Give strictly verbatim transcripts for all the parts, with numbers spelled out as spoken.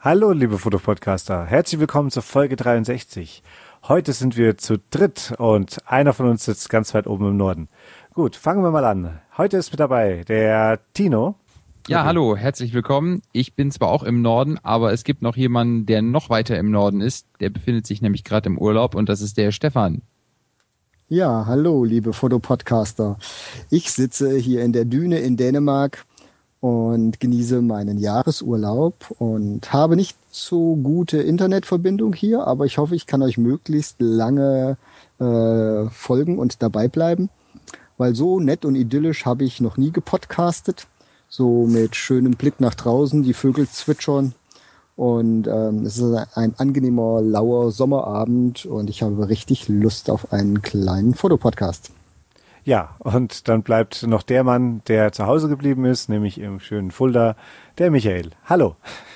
Hallo, liebe Fotopodcaster. Herzlich willkommen zur Folge dreiundsechzig. Heute sind wir zu dritt und einer von uns sitzt ganz weit oben im Norden. Gut, fangen wir mal an. Heute ist mit dabei der Tino. Ja, okay. Hallo, herzlich willkommen. Ich bin zwar auch im Norden, aber es gibt noch jemanden, der noch weiter im Norden ist. Der befindet sich nämlich gerade im Urlaub und das ist der Stefan. Ja, hallo, liebe Fotopodcaster. Ich sitze hier in der Düne in Dänemark und genieße meinen Jahresurlaub und habe nicht so gute Internetverbindung hier, aber ich hoffe, ich kann euch möglichst lange äh, folgen und dabei bleiben, weil so nett und idyllisch habe ich noch nie gepodcastet, so mit schönem Blick nach draußen, die Vögel zwitschern und ähm, es ist ein angenehmer, lauer Sommerabend und ich habe richtig Lust auf einen kleinen Fotopodcast. Ja, und dann bleibt noch der Mann, der zu Hause geblieben ist, nämlich im schönen Fulda, der Michael. Hallo.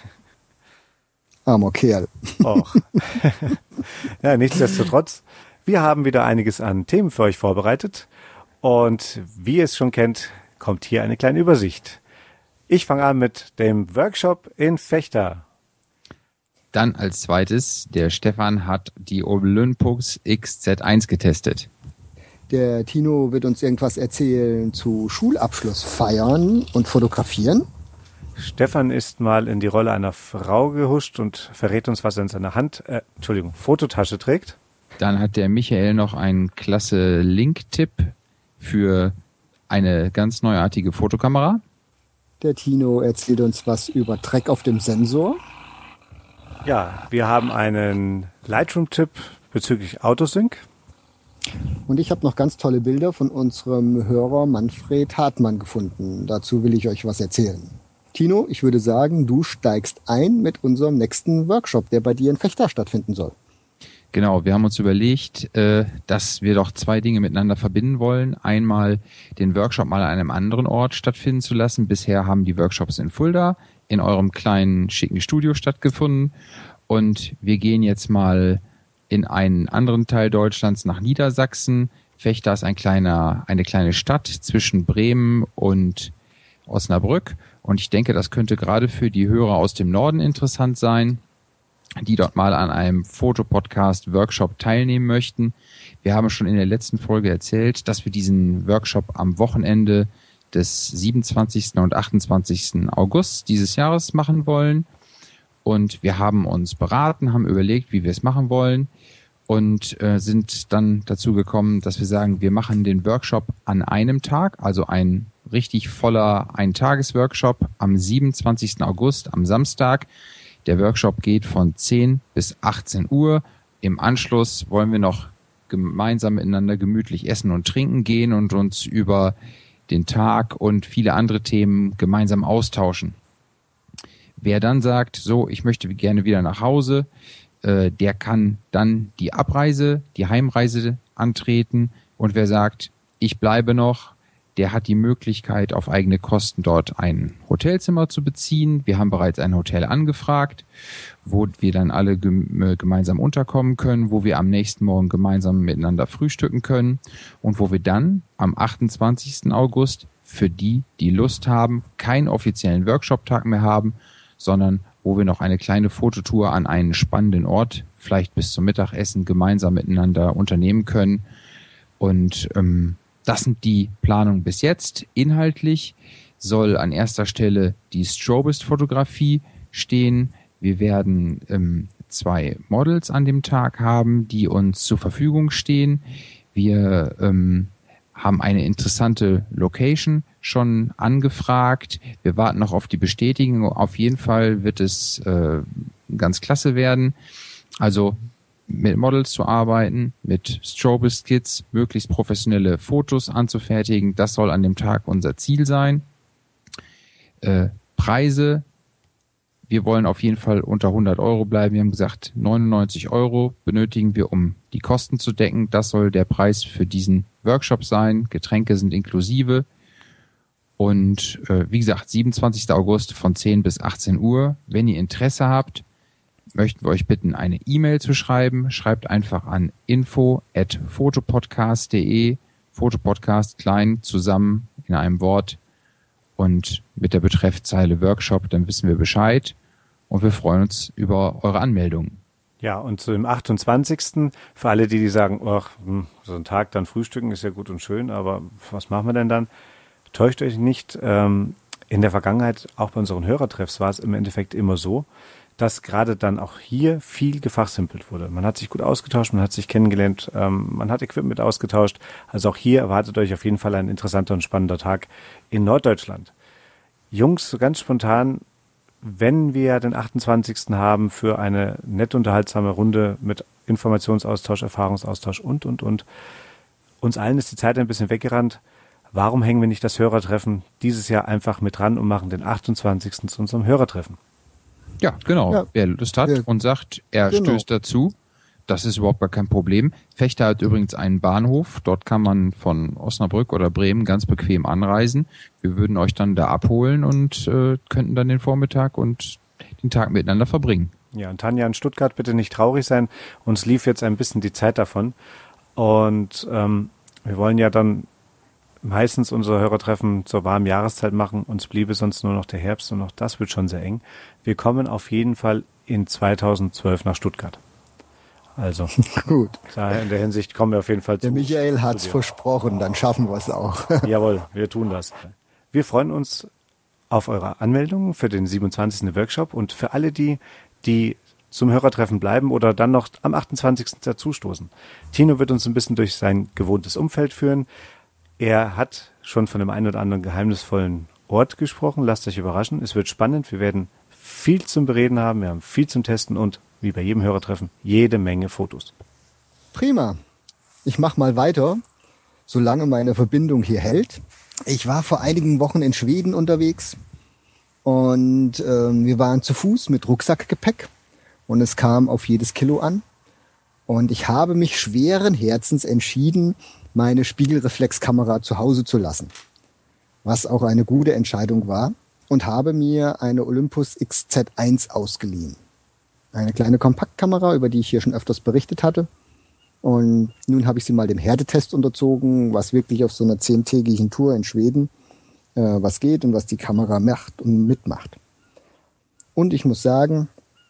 Armer Kerl. Och. Ja, nichtsdestotrotz, wir haben wieder einiges an Themen für euch vorbereitet und wie ihr es schon kennt, kommt hier eine kleine Übersicht. Ich fange an mit dem Workshop in Vechta. Dann als zweites, der Stefan hat die Olympus X Z eins getestet. Der Tino wird uns irgendwas erzählen zu Schulabschlussfeiern und Fotografieren. Stefan ist mal in die Rolle einer Frau gehuscht und verrät uns, was er in seiner Hand, äh, Entschuldigung, Fototasche trägt. Dann hat der Michael noch einen klasse Link-Tipp für eine ganz neuartige Fotokamera. Der Tino erzählt uns was über Dreck auf dem Sensor. Ja, wir haben einen Lightroom-Tipp bezüglich Autosync. Und ich habe noch ganz tolle Bilder von unserem Hörer Manfred Hartmann gefunden. Dazu will ich euch was erzählen. Tino, ich würde sagen, du steigst ein mit unserem nächsten Workshop, der bei dir in Vechta stattfinden soll. Genau, wir haben uns überlegt, äh, dass wir doch zwei Dinge miteinander verbinden wollen. Einmal den Workshop mal an einem anderen Ort stattfinden zu lassen. Bisher haben die Workshops in Fulda in eurem kleinen, schicken Studio stattgefunden. Und wir gehen jetzt mal in einen anderen Teil Deutschlands nach Niedersachsen. Vechta ist ein kleiner, eine kleine Stadt zwischen Bremen und Osnabrück. Und ich denke, das könnte gerade für die Hörer aus dem Norden interessant sein, die dort mal an einem Fotopodcast-Workshop teilnehmen möchten. Wir haben schon in der letzten Folge erzählt, dass wir diesen Workshop am Wochenende des siebenundzwanzigsten und achtundzwanzigsten August dieses Jahres machen wollen. Und wir haben uns beraten, haben überlegt, wie wir es machen wollen und äh, sind dann dazu gekommen, dass wir sagen, wir machen den Workshop an einem Tag, also ein richtig voller Ein-Tages-Workshop am siebenundzwanzigsten August, am Samstag. Der Workshop geht von zehn bis achtzehn Uhr. Im Anschluss wollen wir noch gemeinsam miteinander gemütlich essen und trinken gehen und uns über den Tag und viele andere Themen gemeinsam austauschen. Wer dann sagt, so, ich möchte gerne wieder nach Hause, äh, der kann dann die Abreise, die Heimreise antreten. Und wer sagt, ich bleibe noch, der hat die Möglichkeit, auf eigene Kosten dort ein Hotelzimmer zu beziehen. Wir haben bereits ein Hotel angefragt, wo wir dann alle gem- gemeinsam unterkommen können, wo wir am nächsten Morgen gemeinsam miteinander frühstücken können und wo wir dann am achtundzwanzigsten August für die, die Lust haben, keinen offiziellen Workshop-Tag mehr haben, sondern wo wir noch eine kleine Fototour an einen spannenden Ort, vielleicht bis zum Mittagessen, gemeinsam miteinander unternehmen können. Und ähm, das sind die Planungen bis jetzt. Inhaltlich soll an erster Stelle die Strobist-Fotografie stehen. Wir werden ähm, zwei Models an dem Tag haben, die uns zur Verfügung stehen. Wir ähm, haben eine interessante Location schon angefragt. Wir warten noch auf die Bestätigung. Auf jeden Fall wird es äh, ganz klasse werden. Also mit Models zu arbeiten, mit Strobist-Kits, möglichst professionelle Fotos anzufertigen. Das soll an dem Tag unser Ziel sein. Äh, Preise, wir wollen auf jeden Fall unter hundert Euro bleiben. Wir haben gesagt, neunundneunzig Euro benötigen wir, um die Kosten zu decken. Das soll der Preis für diesen Workshop sein. Getränke sind inklusive. Und äh, wie gesagt, siebenundzwanzigsten August von zehn bis achtzehn Uhr. Wenn ihr Interesse habt, möchten wir euch bitten, eine E-Mail zu schreiben. Schreibt einfach an info at fotopodcast punkt de, Fotopodcast klein zusammen in einem Wort und mit der Betreffzeile Workshop, dann wissen wir Bescheid. und wir freuen uns über eure Anmeldungen. Ja, und zu dem achtundzwanzigsten für alle, die, die sagen, ach, so ein Tag dann frühstücken ist ja gut und schön, aber was machen wir denn dann? Täuscht euch nicht, ähm, in der Vergangenheit, auch bei unseren Hörertreffs, war es im Endeffekt immer so, dass gerade dann auch hier viel gefachsimpelt wurde. Man hat sich gut ausgetauscht, man hat sich kennengelernt, ähm, man hat Equipment ausgetauscht. Also auch hier erwartet euch auf jeden Fall ein interessanter und spannender Tag in Norddeutschland. Jungs, so ganz spontan, wenn wir den achtundzwanzigsten haben für eine nett unterhaltsame Runde mit Informationsaustausch, Erfahrungsaustausch und, und, und, uns allen ist die Zeit ein bisschen weggerannt. Warum hängen wir nicht das Hörertreffen dieses Jahr einfach mit dran und machen den achtundzwanzigsten zu unserem Hörertreffen? Ja, genau. Ja. Wer Lust hat Ja. und sagt, er Genau. stößt dazu, das ist überhaupt gar kein Problem. Fechter hat übrigens einen Bahnhof. Dort kann man von Osnabrück oder Bremen ganz bequem anreisen. Wir würden euch dann da abholen und äh, könnten dann den Vormittag und den Tag miteinander verbringen. Ja, und Tanja in Stuttgart, bitte nicht traurig sein. Uns lief jetzt ein bisschen die Zeit davon. Und ähm, wir wollen ja dann meistens unsere Hörertreffen zur warmen Jahreszeit machen. Uns bliebe sonst nur noch der Herbst und auch das wird schon sehr eng. Wir kommen auf jeden Fall in zweitausendzwölf nach Stuttgart. Also Gut. daher in der Hinsicht kommen wir auf jeden Fall zu. Der Michael hat's zu dir. versprochen, dann schaffen wir es auch. Jawohl, wir tun das. Wir freuen uns auf eure Anmeldung für den siebenundzwanzigsten Workshop und für alle die, die zum Hörertreffen bleiben oder dann noch am achtundzwanzigsten dazustoßen. Tino wird uns ein bisschen durch sein gewohntes Umfeld führen. Er hat schon von dem einen oder anderen geheimnisvollen Ort gesprochen. Lasst euch überraschen. Es wird spannend. Wir werden viel zum Bereden haben. Wir haben viel zum Testen und, wie bei jedem Hörertreffen, jede Menge Fotos. Prima. Ich mache mal weiter, solange meine Verbindung hier hält. Ich war vor einigen Wochen in Schweden unterwegs und ähm, wir waren zu Fuß mit Rucksackgepäck und es kam auf jedes Kilo an. Und ich habe mich schweren Herzens entschieden, meine Spiegelreflexkamera zu Hause zu lassen, was auch eine gute Entscheidung war, und habe mir eine Olympus X Z eins ausgeliehen. Eine kleine Kompaktkamera, über die ich hier schon öfters berichtet hatte. Und nun habe ich sie mal dem Härtetest unterzogen, was wirklich auf so einer zehntägigen Tour in Schweden äh, was geht und was die Kamera macht und mitmacht. Und ich muss sagen,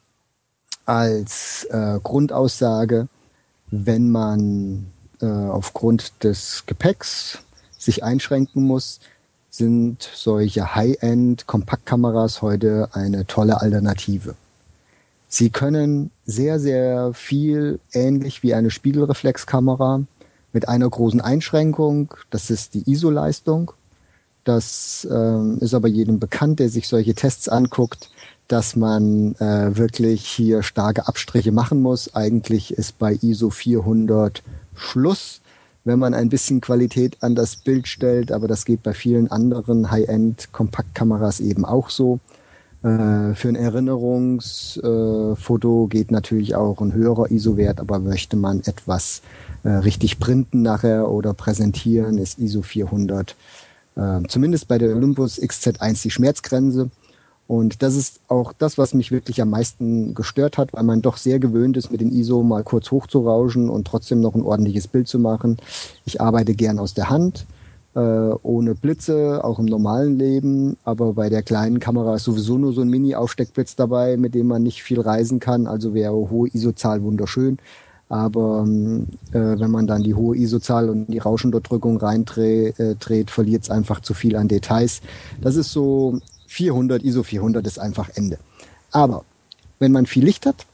als äh, Grundaussage, wenn man äh, aufgrund des Gepäcks sich einschränken muss, sind solche High-End-Kompaktkameras heute eine tolle Alternative. Sie können sehr, sehr viel ähnlich wie eine Spiegelreflexkamera mit einer großen Einschränkung. Das ist die I S O-Leistung. Das ähm, ist aber jedem bekannt, der sich solche Tests anguckt, dass man äh, wirklich hier starke Abstriche machen muss. Eigentlich ist bei I S O vierhundert Schluss, wenn man ein bisschen Qualität an das Bild stellt. Aber das geht bei vielen anderen High-End-Kompaktkameras eben auch so. Äh, für ein Erinnerungsfoto äh, geht natürlich auch ein höherer I S O-Wert, aber möchte man etwas äh, richtig printen nachher oder präsentieren, ist I S O vierhundert äh, zumindest bei der Olympus X Z eins die Schmerzgrenze. Und das ist auch das, was mich wirklich am meisten gestört hat, weil man doch sehr gewöhnt ist, mit den I S O mal kurz hochzurauschen und trotzdem noch ein ordentliches Bild zu machen. Ich arbeite gern aus der Hand, äh, ohne Blitze, auch im normalen Leben. Aber bei der kleinen Kamera ist sowieso nur so ein Mini-Aufsteckblitz dabei, mit dem man nicht viel reisen kann. Also wäre hohe I S O-Zahl wunderschön. Aber äh, wenn man dann die hohe I S O-Zahl und die Rauschenunterdrückung reindreht, äh, dreht, verliert es einfach zu viel an Details. Das ist so... vierhundert, I S O vierhundert ist einfach Ende. Aber wenn man viel Licht hat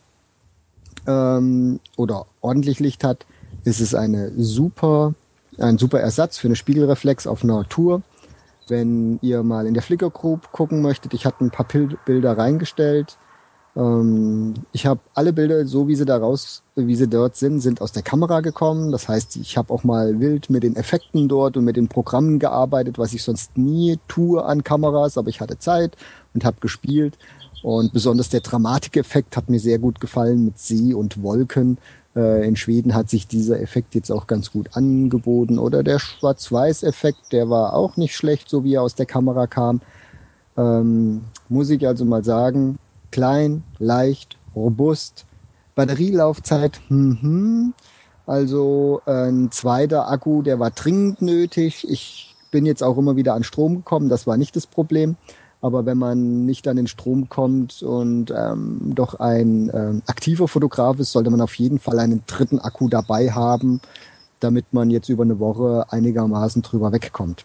ähm, oder ordentlich Licht hat, ist es eine super, ein super Ersatz für eine Spiegelreflex auf einer Tour. Wenn ihr mal in der Flickr Group gucken möchtet, ich hatte ein paar Bilder reingestellt. Ähm, ich habe alle Bilder, so wie sie da raus, wie sie dort sind, sind aus der Kamera gekommen. Das heißt, ich habe auch mal wild mit den Effekten dort und mit den Programmen gearbeitet, was ich sonst nie tue an Kameras, aber ich hatte Zeit und habe gespielt. Und besonders der Dramatikeffekt hat mir sehr gut gefallen mit See und Wolken. Äh, in Schweden hat sich dieser Effekt jetzt auch ganz gut angeboten. Oder der Schwarz-Weiß-Effekt, der war auch nicht schlecht, so wie er aus der Kamera kam. Ähm, muss ich also mal sagen, klein, leicht, robust. Batterielaufzeit, hm, also ein zweiter Akku, der war dringend nötig. Ich bin jetzt auch immer wieder an Strom gekommen, das war nicht das Problem. Aber wenn man nicht an den Strom kommt und ähm, doch ein ähm, aktiver Fotograf ist, sollte man auf jeden Fall einen dritten Akku dabei haben, damit man jetzt über eine Woche einigermaßen drüber wegkommt.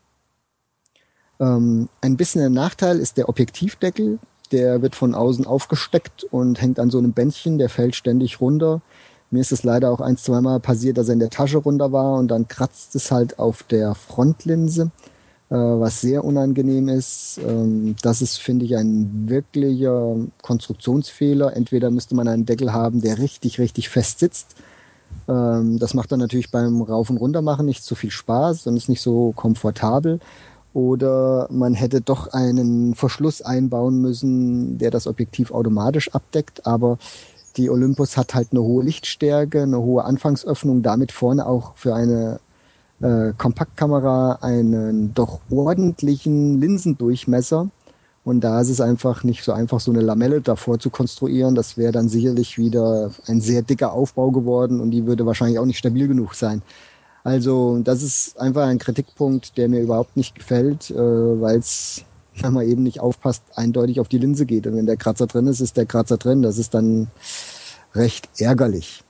Ähm, ein bisschen ein Nachteil ist der Objektivdeckel. Der wird von außen aufgesteckt und hängt an so einem Bändchen, der fällt ständig runter. Mir ist es leider auch ein, zweimal passiert, dass er in der Tasche runter war und dann kratzt es halt auf der Frontlinse, äh, was sehr unangenehm ist. Ähm, das ist, finde ich, ein wirklicher Konstruktionsfehler. Entweder müsste man einen Deckel haben, der richtig, richtig fest sitzt. Ähm, das macht dann natürlich beim Rauf- und Runtermachen nicht so viel Spaß und ist nicht so komfortabel. Oder man hätte doch einen Verschluss einbauen müssen, der das Objektiv automatisch abdeckt. Aber die Olympus hat halt eine hohe Lichtstärke, eine hohe Anfangsöffnung, damit vorne auch für eine äh, Kompaktkamera einen doch ordentlichen Linsendurchmesser. Und da ist es einfach nicht so einfach, so eine Lamelle davor zu konstruieren. Das wäre dann sicherlich wieder ein sehr dicker Aufbau geworden und die würde wahrscheinlich auch nicht stabil genug sein. Also das ist einfach ein Kritikpunkt, der mir überhaupt nicht gefällt, äh, weil es, wenn man eben nicht aufpasst, eindeutig auf die Linse geht. Und wenn der Kratzer drin ist, ist der Kratzer drin. Das ist dann recht ärgerlich.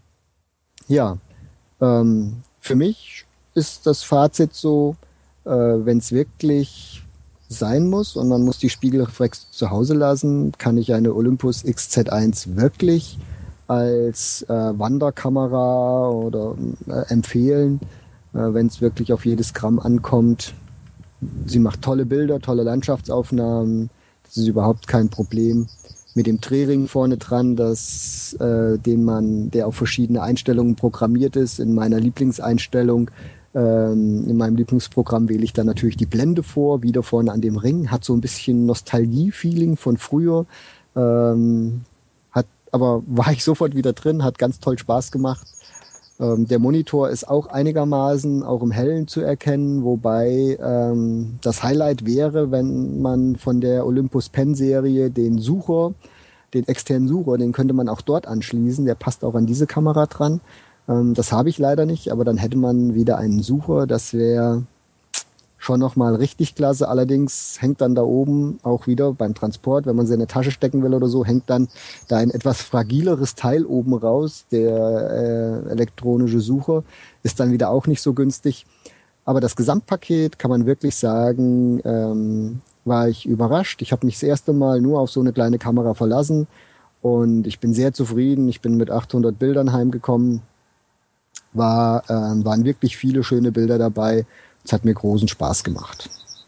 Ja, ähm, für mich ist das Fazit so, äh, wenn es wirklich sein muss und man muss die Spiegelreflex zu Hause lassen, kann ich eine Olympus X Z eins wirklich als äh, Wanderkamera oder äh, empfehlen, äh, wenn es wirklich auf jedes Gramm ankommt. Sie macht tolle Bilder, tolle Landschaftsaufnahmen. Das ist überhaupt kein Problem. Mit dem Drehring vorne dran, das, äh, den man, der auf verschiedene Einstellungen programmiert ist. In meiner Lieblingseinstellung, ähm, in meinem Lieblingsprogramm wähle ich dann natürlich die Blende vor, wieder vorne an dem Ring. Hat so ein bisschen Nostalgie-Feeling von früher. Ähm, Aber war ich sofort wieder drin, hat ganz toll Spaß gemacht. Ähm, der Monitor ist auch einigermaßen auch im Hellen zu erkennen, wobei ähm, das Highlight wäre, wenn man von der Olympus Pen Serie den Sucher, den externen Sucher, den könnte man auch dort anschließen. Der passt auch an diese Kamera dran. Ähm, das habe ich leider nicht, aber dann hätte man wieder einen Sucher. Das wäre schon nochmal richtig klasse. Allerdings hängt dann da oben auch wieder beim Transport, wenn man sie in eine Tasche stecken will oder so, hängt dann da ein etwas fragileres Teil oben raus. Der äh, elektronische Sucher ist dann wieder auch nicht so günstig. Aber das Gesamtpaket kann man wirklich sagen, ähm, war ich überrascht. Ich habe mich das erste Mal nur auf so eine kleine Kamera verlassen und ich bin sehr zufrieden. Ich bin mit achthundert Bildern heimgekommen. War, äh, waren wirklich viele schöne Bilder dabei. Es hat mir großen Spaß gemacht.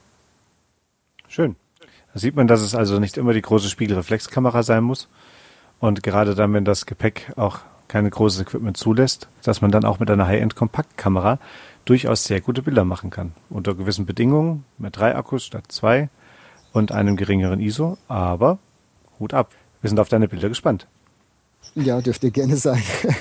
Schön. Da sieht man, dass es also nicht immer die große Spiegelreflexkamera sein muss. Und gerade dann, wenn das Gepäck auch keine großes Equipment zulässt, dass man dann auch mit einer High-End-Kompaktkamera durchaus sehr gute Bilder machen kann. Unter gewissen Bedingungen, mit drei Akkus statt zwei und einem geringeren I S O. Aber Hut ab. Wir sind auf deine Bilder gespannt. Ja, dürft ihr gerne sein.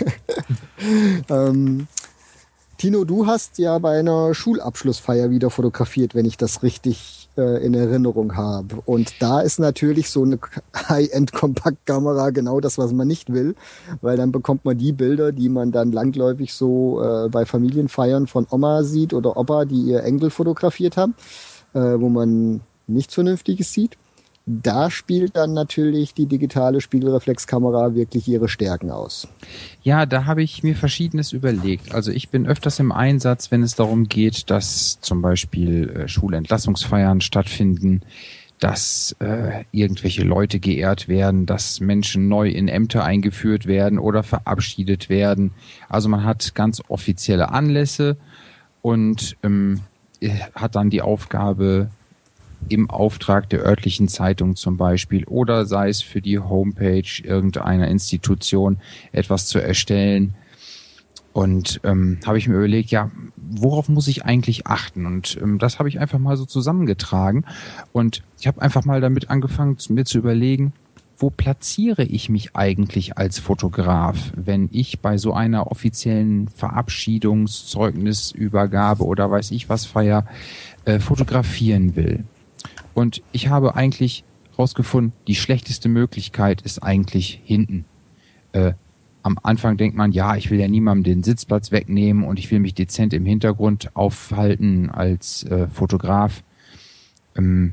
ähm, Tino, du hast ja bei einer Schulabschlussfeier wieder fotografiert, wenn ich das richtig äh, in Erinnerung habe. Und da ist natürlich so eine High-End-Kompaktkamera genau das, was man nicht will, weil dann bekommt man die Bilder, die man dann langläufig so äh, bei Familienfeiern von Oma sieht oder Opa, die ihr Enkel fotografiert haben, äh, wo man nichts Vernünftiges sieht. Da spielt dann natürlich die digitale Spiegelreflexkamera wirklich ihre Stärken aus. Ja, da habe ich mir Verschiedenes überlegt. Also ich bin öfters im Einsatz, wenn es darum geht, dass zum Beispiel äh, Schulentlassungsfeiern stattfinden, dass äh, irgendwelche Leute geehrt werden, dass Menschen neu in Ämter eingeführt werden oder verabschiedet werden. Also man hat ganz offizielle Anlässe und ähm, hat dann die Aufgabe, im Auftrag der örtlichen Zeitung zum Beispiel oder sei es für die Homepage irgendeiner Institution etwas zu erstellen. Und ähm, habe ich mir überlegt, ja, worauf muss ich eigentlich achten? Und ähm, das habe ich einfach mal so zusammengetragen. Und ich habe einfach mal damit angefangen, mir zu überlegen, wo platziere ich mich eigentlich als Fotograf, wenn ich bei so einer offiziellen Verabschiedungszeugnisübergabe oder weiß ich was Feier äh, fotografieren will. Und ich habe eigentlich rausgefunden, die schlechteste Möglichkeit ist eigentlich hinten. Äh, am Anfang denkt man, ja, ich will ja niemandem den Sitzplatz wegnehmen und ich will mich dezent im Hintergrund aufhalten als äh, Fotograf. Ähm,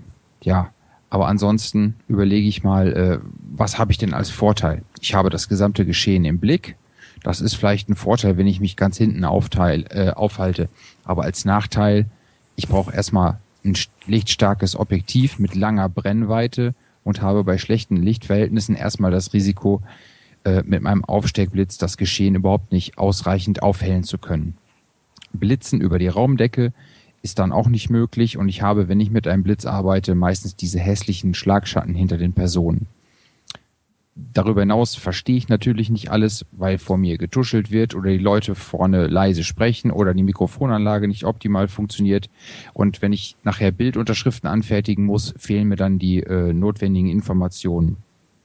Ja, aber ansonsten überlege ich mal, äh, was habe ich denn als Vorteil? Ich habe das gesamte Geschehen im Blick. Das ist vielleicht ein Vorteil, wenn ich mich ganz hinten aufteil, äh, aufhalte. Aber als Nachteil, ich brauche erstmal ein lichtstarkes Objektiv mit langer Brennweite und habe bei schlechten Lichtverhältnissen erstmal das Risiko, äh, mit meinem Aufsteckblitz das Geschehen überhaupt nicht ausreichend aufhellen zu können. Blitzen über die Raumdecke ist dann auch nicht möglich und ich habe, wenn ich mit einem Blitz arbeite, meistens diese hässlichen Schlagschatten hinter den Personen. Darüber hinaus verstehe ich natürlich nicht alles, weil vor mir getuschelt wird oder die Leute vorne leise sprechen oder die Mikrofonanlage nicht optimal funktioniert. Und wenn ich nachher Bildunterschriften anfertigen muss, fehlen mir dann die äh, notwendigen Informationen.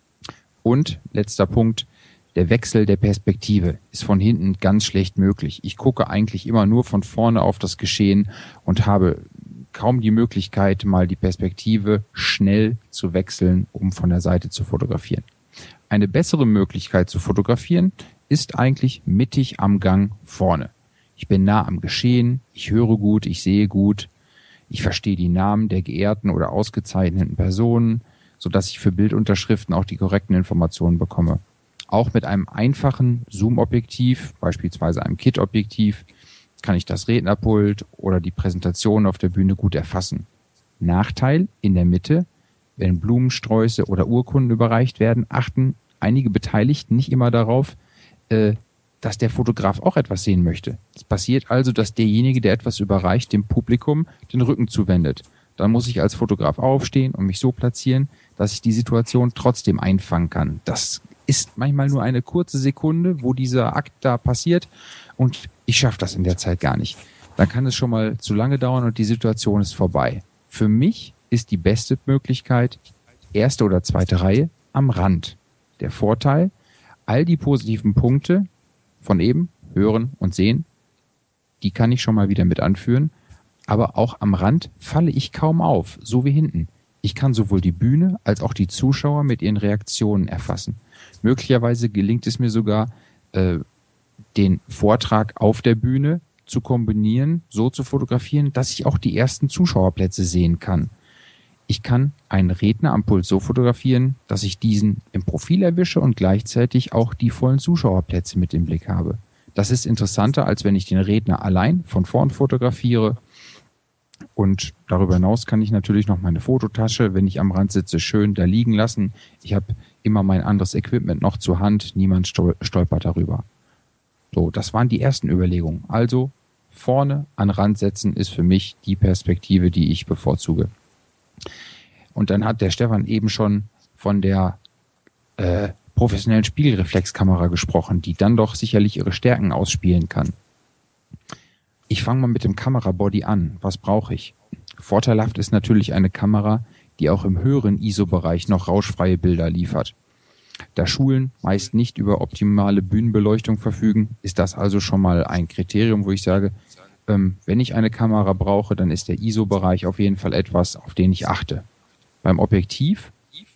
Und letzter Punkt, der Wechsel der Perspektive ist von hinten ganz schlecht möglich. Ich gucke eigentlich immer nur von vorne auf das Geschehen und habe kaum die Möglichkeit, mal die Perspektive schnell zu wechseln, um von der Seite zu fotografieren. Eine bessere Möglichkeit zu fotografieren ist eigentlich mittig am Gang vorne. Ich bin nah am Geschehen, ich höre gut, ich sehe gut, ich verstehe die Namen der geehrten oder ausgezeichneten Personen, sodass ich für Bildunterschriften auch die korrekten Informationen bekomme. Auch mit einem einfachen Zoom-Objektiv, beispielsweise einem Kit-Objektiv, kann ich das Rednerpult oder die Präsentation auf der Bühne gut erfassen. Nachteil in der Mitte: Wenn Blumensträuße oder Urkunden überreicht werden, achten einige Beteiligten nicht immer darauf, äh, dass der Fotograf auch etwas sehen möchte. Es passiert also, dass derjenige, der etwas überreicht, dem Publikum den Rücken zuwendet. Dann muss ich als Fotograf aufstehen und mich so platzieren, dass ich die Situation trotzdem einfangen kann. Das ist manchmal nur eine kurze Sekunde, wo dieser Akt da passiert und ich schaffe das in der Zeit gar nicht. Dann kann es schon mal zu lange dauern und die Situation ist vorbei. Für mich ist die beste Möglichkeit erste oder zweite Reihe am Rand. Der Vorteil: all die positiven Punkte von eben, hören und sehen, die kann ich schon mal wieder mit anführen, aber auch am Rand falle ich kaum auf, so wie hinten. Ich kann sowohl die Bühne als auch die Zuschauer mit ihren Reaktionen erfassen. Möglicherweise gelingt es mir sogar, äh, den Vortrag auf der Bühne zu kombinieren, so zu fotografieren, dass ich auch die ersten Zuschauerplätze sehen kann. Ich kann einen Redner am Pult so fotografieren, dass ich diesen im Profil erwische und gleichzeitig auch die vollen Zuschauerplätze mit im Blick habe. Das ist interessanter, als wenn ich den Redner allein von vorn fotografiere. Und darüber hinaus kann ich natürlich noch meine Fototasche, wenn ich am Rand sitze, schön da liegen lassen. Ich habe immer mein anderes Equipment noch zur Hand, niemand stol- stolpert darüber. So, das waren die ersten Überlegungen. Also vorne an Rand setzen ist für mich die Perspektive, die ich bevorzuge. Und dann hat der Stefan eben schon von der äh, professionellen Spiegelreflexkamera gesprochen, die dann doch sicherlich ihre Stärken ausspielen kann. Ich fange mal mit dem Kamerabody an. Was brauche ich? Vorteilhaft ist natürlich eine Kamera, die auch im höheren I S O-Bereich noch rauschfreie Bilder liefert. Da Schulen meist nicht über optimale Bühnenbeleuchtung verfügen, ist das also schon mal ein Kriterium, wo ich sage, ähm, wenn ich eine Kamera brauche, dann ist der I S O-Bereich auf jeden Fall etwas, auf den ich achte. Beim Objektiv,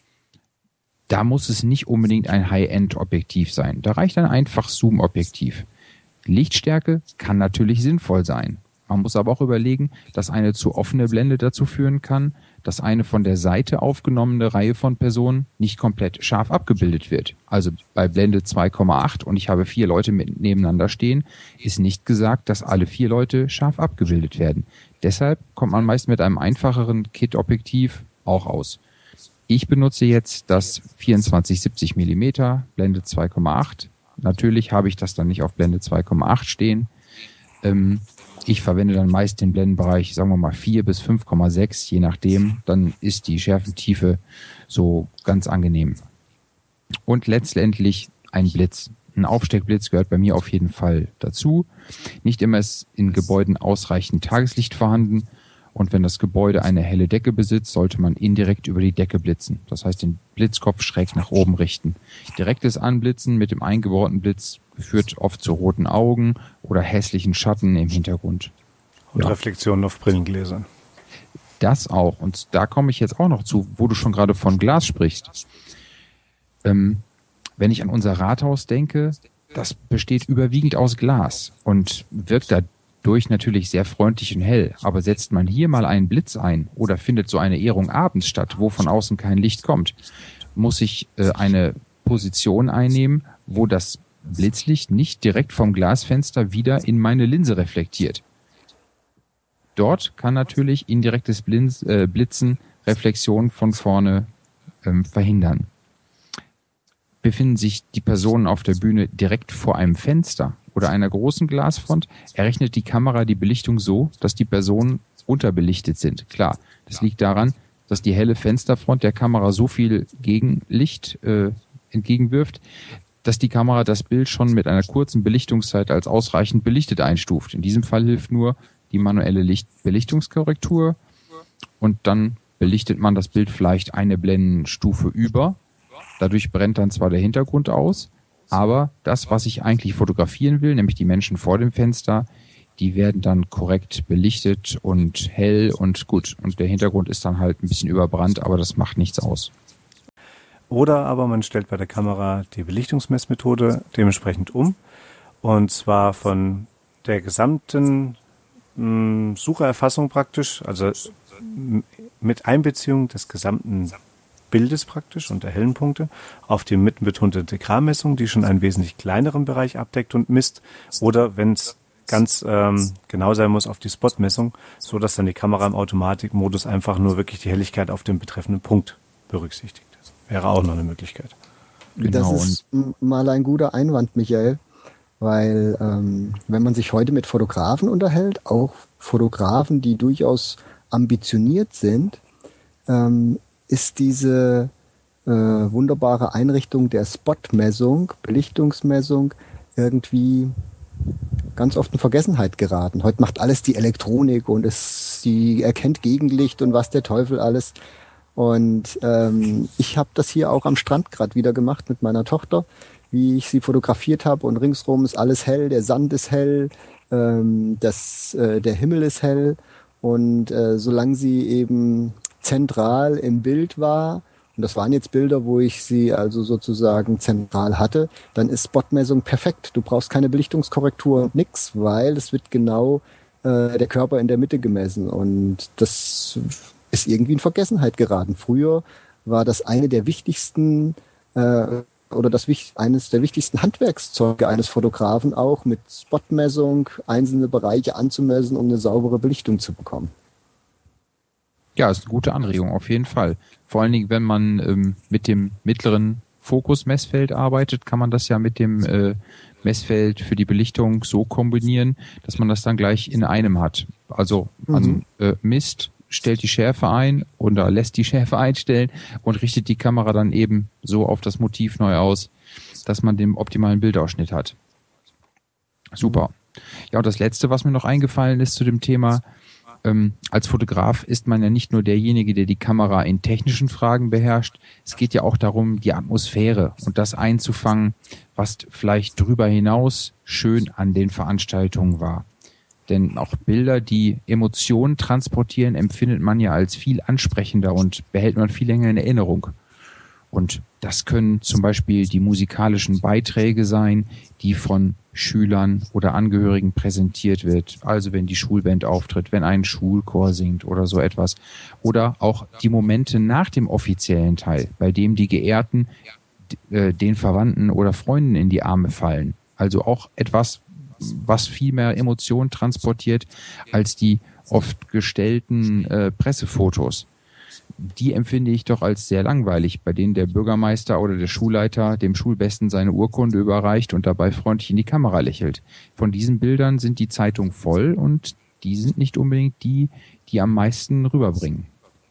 da muss es nicht unbedingt ein High-End-Objektiv sein. Da reicht ein einfach Zoom-Objektiv. Lichtstärke kann natürlich sinnvoll sein. Man muss aber auch überlegen, dass eine zu offene Blende dazu führen kann, dass eine von der Seite aufgenommene Reihe von Personen nicht komplett scharf abgebildet wird. Also bei Blende zwei Komma acht und ich habe vier Leute mit nebeneinander stehen, ist nicht gesagt, dass alle vier Leute scharf abgebildet werden. Deshalb kommt man meist mit einem einfacheren Kit-Objektiv auch aus. Ich benutze jetzt das vierundzwanzig siebzig Millimeter, Blende zwei Komma acht. Natürlich habe ich das dann nicht auf Blende zwei Komma acht stehen. Ähm, ich verwende dann meist den Blendenbereich, sagen wir mal vier bis fünf Komma sechs, je nachdem. Dann ist die Schärfentiefe so ganz angenehm. Und letztendlich ein Blitz. Ein Aufsteckblitz gehört bei mir auf jeden Fall dazu. Nicht immer ist in Gebäuden ausreichend Tageslicht vorhanden. Und wenn das Gebäude eine helle Decke besitzt, sollte man indirekt über die Decke blitzen. Das heißt, den Blitzkopf schräg nach oben richten. Direktes Anblitzen mit dem eingebauten Blitz führt oft zu roten Augen oder hässlichen Schatten im Hintergrund. Und ja. Reflexionen auf Brillengläsern. Das auch. Und da komme ich jetzt auch noch zu, wo du schon gerade von Glas sprichst. Ähm, wenn ich an unser Rathaus denke, das besteht überwiegend aus Glas und wirkt da zwischendurch natürlich sehr freundlich und hell. Aber setzt man hier mal einen Blitz ein oder findet so eine Ehrung abends statt, wo von außen kein Licht kommt, muss ich äh, eine Position einnehmen, wo das Blitzlicht nicht direkt vom Glasfenster wieder in meine Linse reflektiert. Dort kann natürlich indirektes Blinz, äh, Blitzen Reflexion von vorne ähm, verhindern. Befinden sich die Personen auf der Bühne direkt vor einem Fenster oder einer großen Glasfront, errechnet die Kamera die Belichtung so, dass die Personen unterbelichtet sind. Klar, das liegt daran, dass die helle Fensterfront der Kamera so viel Gegenlicht äh, entgegenwirft, dass die Kamera das Bild schon mit einer kurzen Belichtungszeit als ausreichend belichtet einstuft. In diesem Fall hilft nur die manuelle Licht- Belichtungskorrektur und dann belichtet man das Bild vielleicht eine Blendenstufe über. Dadurch brennt dann zwar der Hintergrund aus, aber das, was ich eigentlich fotografieren will, nämlich die Menschen vor dem Fenster, die werden dann korrekt belichtet und hell und gut. Und der Hintergrund ist dann halt ein bisschen überbrannt, aber das macht nichts aus. Oder aber man stellt bei der Kamera die Belichtungsmessmethode dementsprechend um. Und zwar von der gesamten mh, Suchererfassung praktisch, also m- mit Einbeziehung des gesamten Bildes praktisch und der hellen Punkte auf die mittenbetonte Integralmessung, die schon einen wesentlich kleineren Bereich abdeckt und misst. Oder wenn es ganz ähm, genau sein muss, auf die Spotmessung, so dass dann die Kamera im Automatikmodus einfach nur wirklich die Helligkeit auf dem betreffenden Punkt berücksichtigt. Wäre auch noch eine Möglichkeit. Genau. Das ist m- mal ein guter Einwand, Michael, weil ähm, wenn man sich heute mit Fotografen unterhält, auch Fotografen, die durchaus ambitioniert sind, ähm, ist diese äh, wunderbare Einrichtung der Spotmessung, Belichtungsmessung irgendwie ganz oft in Vergessenheit geraten. Heute macht alles die Elektronik und es, sie erkennt Gegenlicht und was der Teufel alles. Und ähm, ich habe das hier auch am Strand gerade wieder gemacht mit meiner Tochter, wie ich sie fotografiert habe und ringsrum ist alles hell, der Sand ist hell, ähm, das, äh, der Himmel ist hell und äh, solange sie eben zentral im Bild war, und das waren jetzt Bilder, wo ich sie also sozusagen zentral hatte, dann ist Spotmessung perfekt. Du brauchst keine Belichtungskorrektur und nix, weil es wird genau äh, der Körper in der Mitte gemessen und das ist irgendwie in Vergessenheit geraten. Früher war das eine der wichtigsten äh, oder das eines der wichtigsten Handwerkszeuge eines Fotografen auch, mit Spotmessung einzelne Bereiche anzumessen, um eine saubere Belichtung zu bekommen. Ja, ist eine gute Anregung, auf jeden Fall. Vor allen Dingen, wenn man ähm, mit dem mittleren Fokus-Messfeld arbeitet, kann man das ja mit dem äh, Messfeld für die Belichtung so kombinieren, dass man das dann gleich in einem hat. Also man Mhm. äh, misst, stellt die Schärfe ein oder lässt die Schärfe einstellen und richtet die Kamera dann eben so auf das Motiv neu aus, dass man den optimalen Bildausschnitt hat. Super. Ja, und das Letzte, was mir noch eingefallen ist zu dem Thema, ähm, als Fotograf ist man ja nicht nur derjenige, der die Kamera in technischen Fragen beherrscht. Es geht ja auch darum, die Atmosphäre und das einzufangen, was vielleicht drüber hinaus schön an den Veranstaltungen war. Denn auch Bilder, die Emotionen transportieren, empfindet man ja als viel ansprechender und behält man viel länger in Erinnerung. Und das können zum Beispiel die musikalischen Beiträge sein, die von Schülern oder Angehörigen präsentiert wird. Also wenn die Schulband auftritt, wenn ein Schulchor singt oder so etwas. Oder auch die Momente nach dem offiziellen Teil, bei dem die Geehrten äh, den Verwandten oder Freunden in die Arme fallen. Also auch etwas, was viel mehr Emotionen transportiert als die oft gestellten äh, Pressefotos. Die empfinde ich doch als sehr langweilig, bei denen der Bürgermeister oder der Schulleiter dem Schulbesten seine Urkunde überreicht und dabei freundlich in die Kamera lächelt. Von diesen Bildern sind die Zeitungen voll und die sind nicht unbedingt die, die am meisten rüberbringen.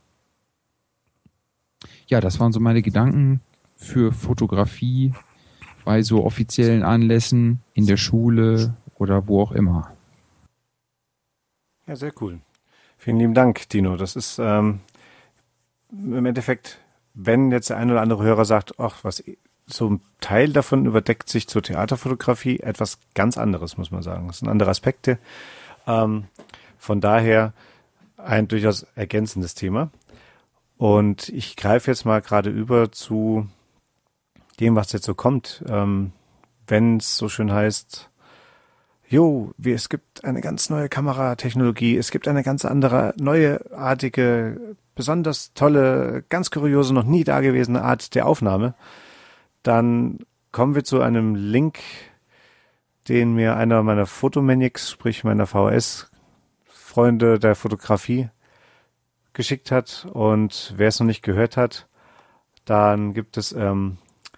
Ja, das waren so meine Gedanken für Fotografie bei so offiziellen Anlässen in der Schule oder wo auch immer. Ja, sehr cool. Vielen lieben Dank, Dino. Das ist ähm, im Endeffekt, wenn jetzt der ein oder andere Hörer sagt, ach, was, so ein Teil davon überdeckt sich zur Theaterfotografie, etwas ganz anderes, muss man sagen. Das sind andere Aspekte. Ähm, von daher ein durchaus ergänzendes Thema. Und ich greife jetzt mal gerade über zu dem, was jetzt so kommt. Ähm, wenn es so schön heißt, jo, wie, es gibt eine ganz neue Kameratechnologie, es gibt eine ganz andere, neuartige, besonders tolle, ganz kuriose, noch nie dagewesene Art der Aufnahme, dann kommen wir zu einem Link, den mir einer meiner Fotomaniacs, sprich meiner V H S-Freunde der Fotografie, geschickt hat. Und wer es noch nicht gehört hat, dann gibt es ähm,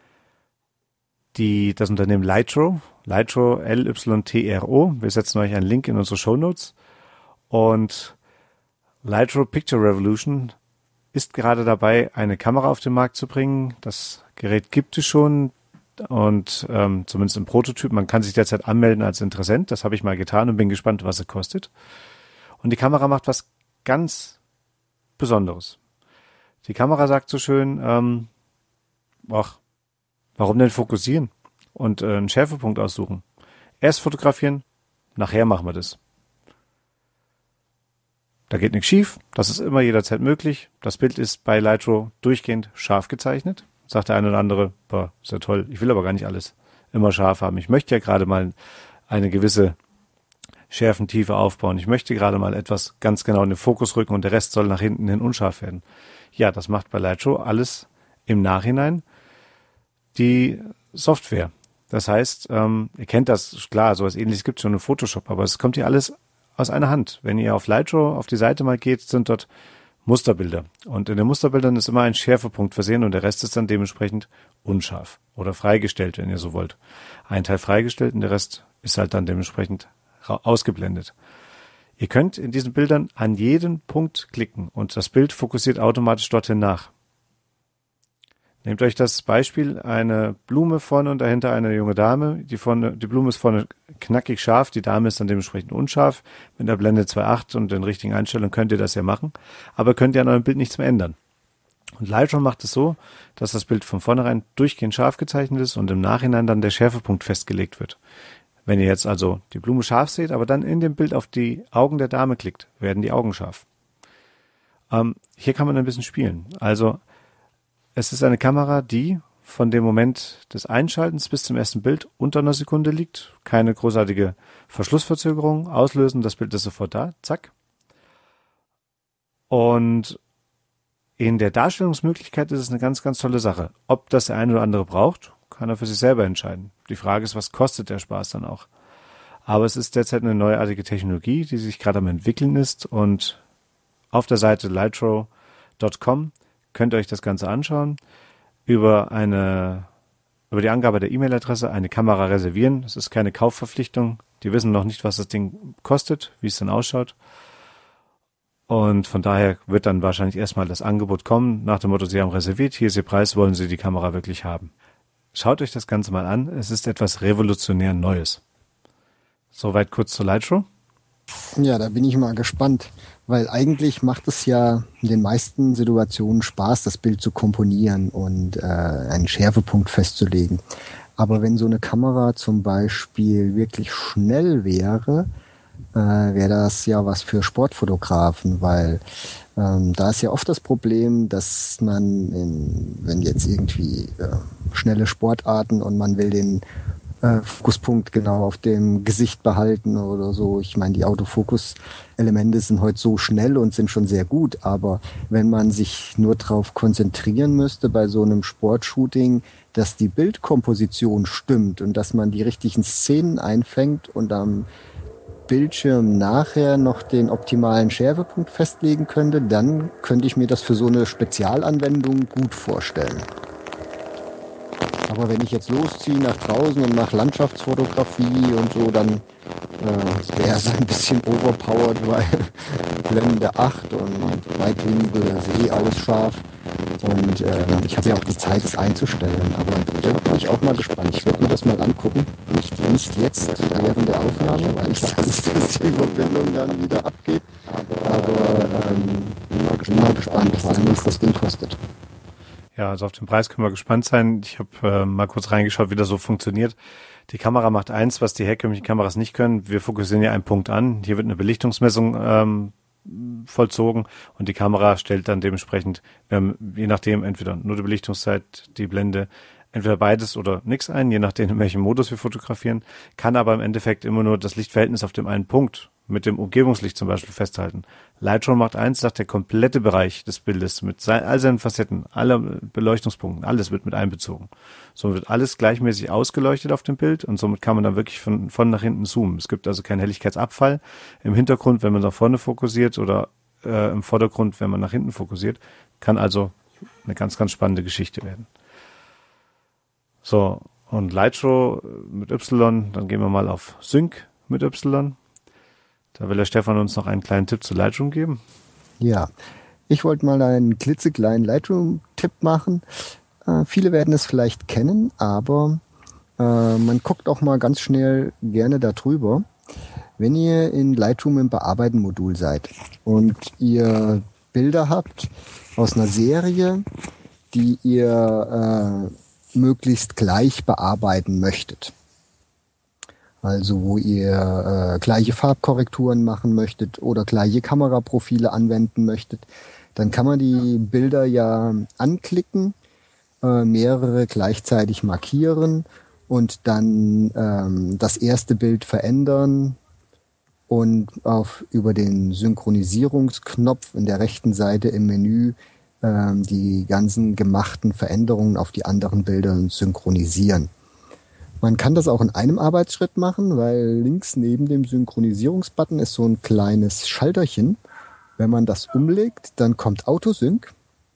die, das Unternehmen Lytro, Lytro, L Y T R O. Wir setzen euch einen Link in unsere Shownotes. Und Lytro Picture Revolution ist gerade dabei, eine Kamera auf den Markt zu bringen. Das Gerät gibt es schon und ähm, zumindest im Prototyp. Man kann sich derzeit anmelden als Interessent. Das habe ich mal getan und bin gespannt, was es kostet. Und die Kamera macht was ganz Besonderes. Die Kamera sagt so schön, ähm, ach, warum denn fokussieren und äh, einen Schärfepunkt aussuchen? Erst fotografieren, nachher machen wir das. Da geht nichts schief, das ist immer jederzeit möglich. Das Bild ist bei Lytro durchgehend scharf gezeichnet. Sagt der eine oder andere, boah, ist ja toll, ich will aber gar nicht alles immer scharf haben. Ich möchte ja gerade mal eine gewisse Schärfentiefe aufbauen. Ich möchte gerade mal etwas ganz genau in den Fokus rücken und der Rest soll nach hinten hin unscharf werden. Ja, das macht bei Lytro alles im Nachhinein die Software. Das heißt, ähm, ihr kennt das, klar, sowas Ähnliches gibt es schon in Photoshop, aber es kommt hier alles aus einer Hand. Wenn ihr auf Lytro auf die Seite mal geht, sind dort Musterbilder. Und in den Musterbildern ist immer ein Schärfepunkt versehen und der Rest ist dann dementsprechend unscharf oder freigestellt, wenn ihr so wollt. Ein Teil freigestellt und der Rest ist halt dann dementsprechend ausgeblendet. Ihr könnt in diesen Bildern an jeden Punkt klicken und das Bild fokussiert automatisch dorthin nach. Nehmt euch das Beispiel, eine Blume vorne und dahinter eine junge Dame. Die, vorne, die Blume ist vorne knackig scharf, die Dame ist dann dementsprechend unscharf. Mit der Blende zwei Komma acht und den richtigen Einstellungen könnt ihr das ja machen, aber könnt ihr an eurem Bild nichts mehr ändern. Und Lytro macht es so, dass das Bild von vornherein durchgehend scharf gezeichnet ist und im Nachhinein dann der Schärfepunkt festgelegt wird. Wenn ihr jetzt also die Blume scharf seht, aber dann in dem Bild auf die Augen der Dame klickt, werden die Augen scharf. Ähm, hier kann man ein bisschen spielen. Also es ist eine Kamera, die von dem Moment des Einschaltens bis zum ersten Bild unter einer Sekunde liegt. Keine großartige Verschlussverzögerung. Auslösen, das Bild ist sofort da. Zack. Und in der Darstellungsmöglichkeit ist es eine ganz, ganz tolle Sache. Ob das der eine oder andere braucht, kann er für sich selber entscheiden. Die Frage ist, was kostet der Spaß dann auch? Aber es ist derzeit eine neuartige Technologie, die sich gerade am entwickeln ist. Und auf der Seite lytro Punkt com könnt ihr euch das Ganze anschauen, über eine, über die Angabe der E-Mail-Adresse eine Kamera reservieren. Das ist keine Kaufverpflichtung. Die wissen noch nicht, was das Ding kostet, wie es dann ausschaut. Und von daher wird dann wahrscheinlich erstmal das Angebot kommen, nach dem Motto, Sie haben reserviert, hier ist Ihr Preis, wollen Sie die Kamera wirklich haben. Schaut euch das Ganze mal an. Es ist etwas revolutionär Neues. Soweit kurz zu Lytro. Ja, da bin ich mal gespannt, weil eigentlich macht es ja in den meisten Situationen Spaß, das Bild zu komponieren und äh, einen Schärfepunkt festzulegen. Aber wenn so eine Kamera zum Beispiel wirklich schnell wäre, äh, wäre das ja was für Sportfotografen, weil ähm, da ist ja oft das Problem, dass man, in, wenn jetzt irgendwie äh, schnelle Sportarten und man will den Fokuspunkt genau auf dem Gesicht behalten oder so. Ich meine, die Autofokus-Elemente sind heute so schnell und sind schon sehr gut, aber wenn man sich nur darauf konzentrieren müsste bei so einem Sportshooting, dass die Bildkomposition stimmt und dass man die richtigen Szenen einfängt und am Bildschirm nachher noch den optimalen Schärfepunkt festlegen könnte, dann könnte ich mir das für so eine Spezialanwendung gut vorstellen. Aber wenn ich jetzt losziehe nach draußen und mache Landschaftsfotografie und so, dann äh, wäre es ein bisschen overpowered, weil Blende acht und Weitwinkel ist eh alles scharf. Und äh, ich habe ja auch die Zeit, es einzustellen. Aber da bin ich auch mal gespannt. Ich werde mir das mal angucken. Nicht, nicht jetzt während der Aufnahme, weil ich weiß, dass die Verbindung dann wieder abgeht. Aber ähm, ich bin mal gespannt, was das Ding kostet. Ja, also auf den Preis können wir gespannt sein. Ich habe äh, mal kurz reingeschaut, wie das so funktioniert. Die Kamera macht eins, was die herkömmlichen Kameras nicht können. Wir fokussieren ja einen Punkt an. Hier wird eine Belichtungsmessung ähm, vollzogen und die Kamera stellt dann dementsprechend, wir haben, je nachdem, entweder nur die Belichtungszeit, die Blende, entweder beides oder nichts ein, je nachdem, in welchem Modus wir fotografieren, kann aber im Endeffekt immer nur das Lichtverhältnis auf dem einen Punkt mit dem Umgebungslicht zum Beispiel festhalten. Lightroom macht eins, sagt der komplette Bereich des Bildes mit all seinen Facetten, alle Beleuchtungspunkten, alles wird mit einbezogen. So wird alles gleichmäßig ausgeleuchtet auf dem Bild und somit kann man dann wirklich von, von nach hinten zoomen. Es gibt also keinen Helligkeitsabfall im Hintergrund, wenn man nach vorne fokussiert oder äh, im Vordergrund, wenn man nach hinten fokussiert. Kann also eine ganz, ganz spannende Geschichte werden. So, und Lightroom mit Y, dann gehen wir mal auf Sync mit Y. Da will der Stefan uns noch einen kleinen Tipp zu Lightroom geben. Ja, ich wollte mal einen klitzekleinen Lightroom-Tipp machen. Äh, viele werden es vielleicht kennen, aber äh, man guckt auch mal ganz schnell gerne da drüber. Wenn ihr in Lightroom im Bearbeiten-Modul seid und ihr Bilder habt aus einer Serie, die ihr äh, möglichst gleich bearbeiten möchtet. Also wo ihr äh, gleiche Farbkorrekturen machen möchtet oder gleiche Kameraprofile anwenden möchtet, dann kann man die Bilder ja anklicken, äh, mehrere gleichzeitig markieren und dann ähm, das erste Bild verändern und auf über den Synchronisierungsknopf in der rechten Seite im Menü ähm, die ganzen gemachten Veränderungen auf die anderen Bilder synchronisieren. Man kann das auch in einem Arbeitsschritt machen, weil links neben dem Synchronisierungsbutton ist so ein kleines Schalterchen. Wenn man das umlegt, dann kommt Autosync.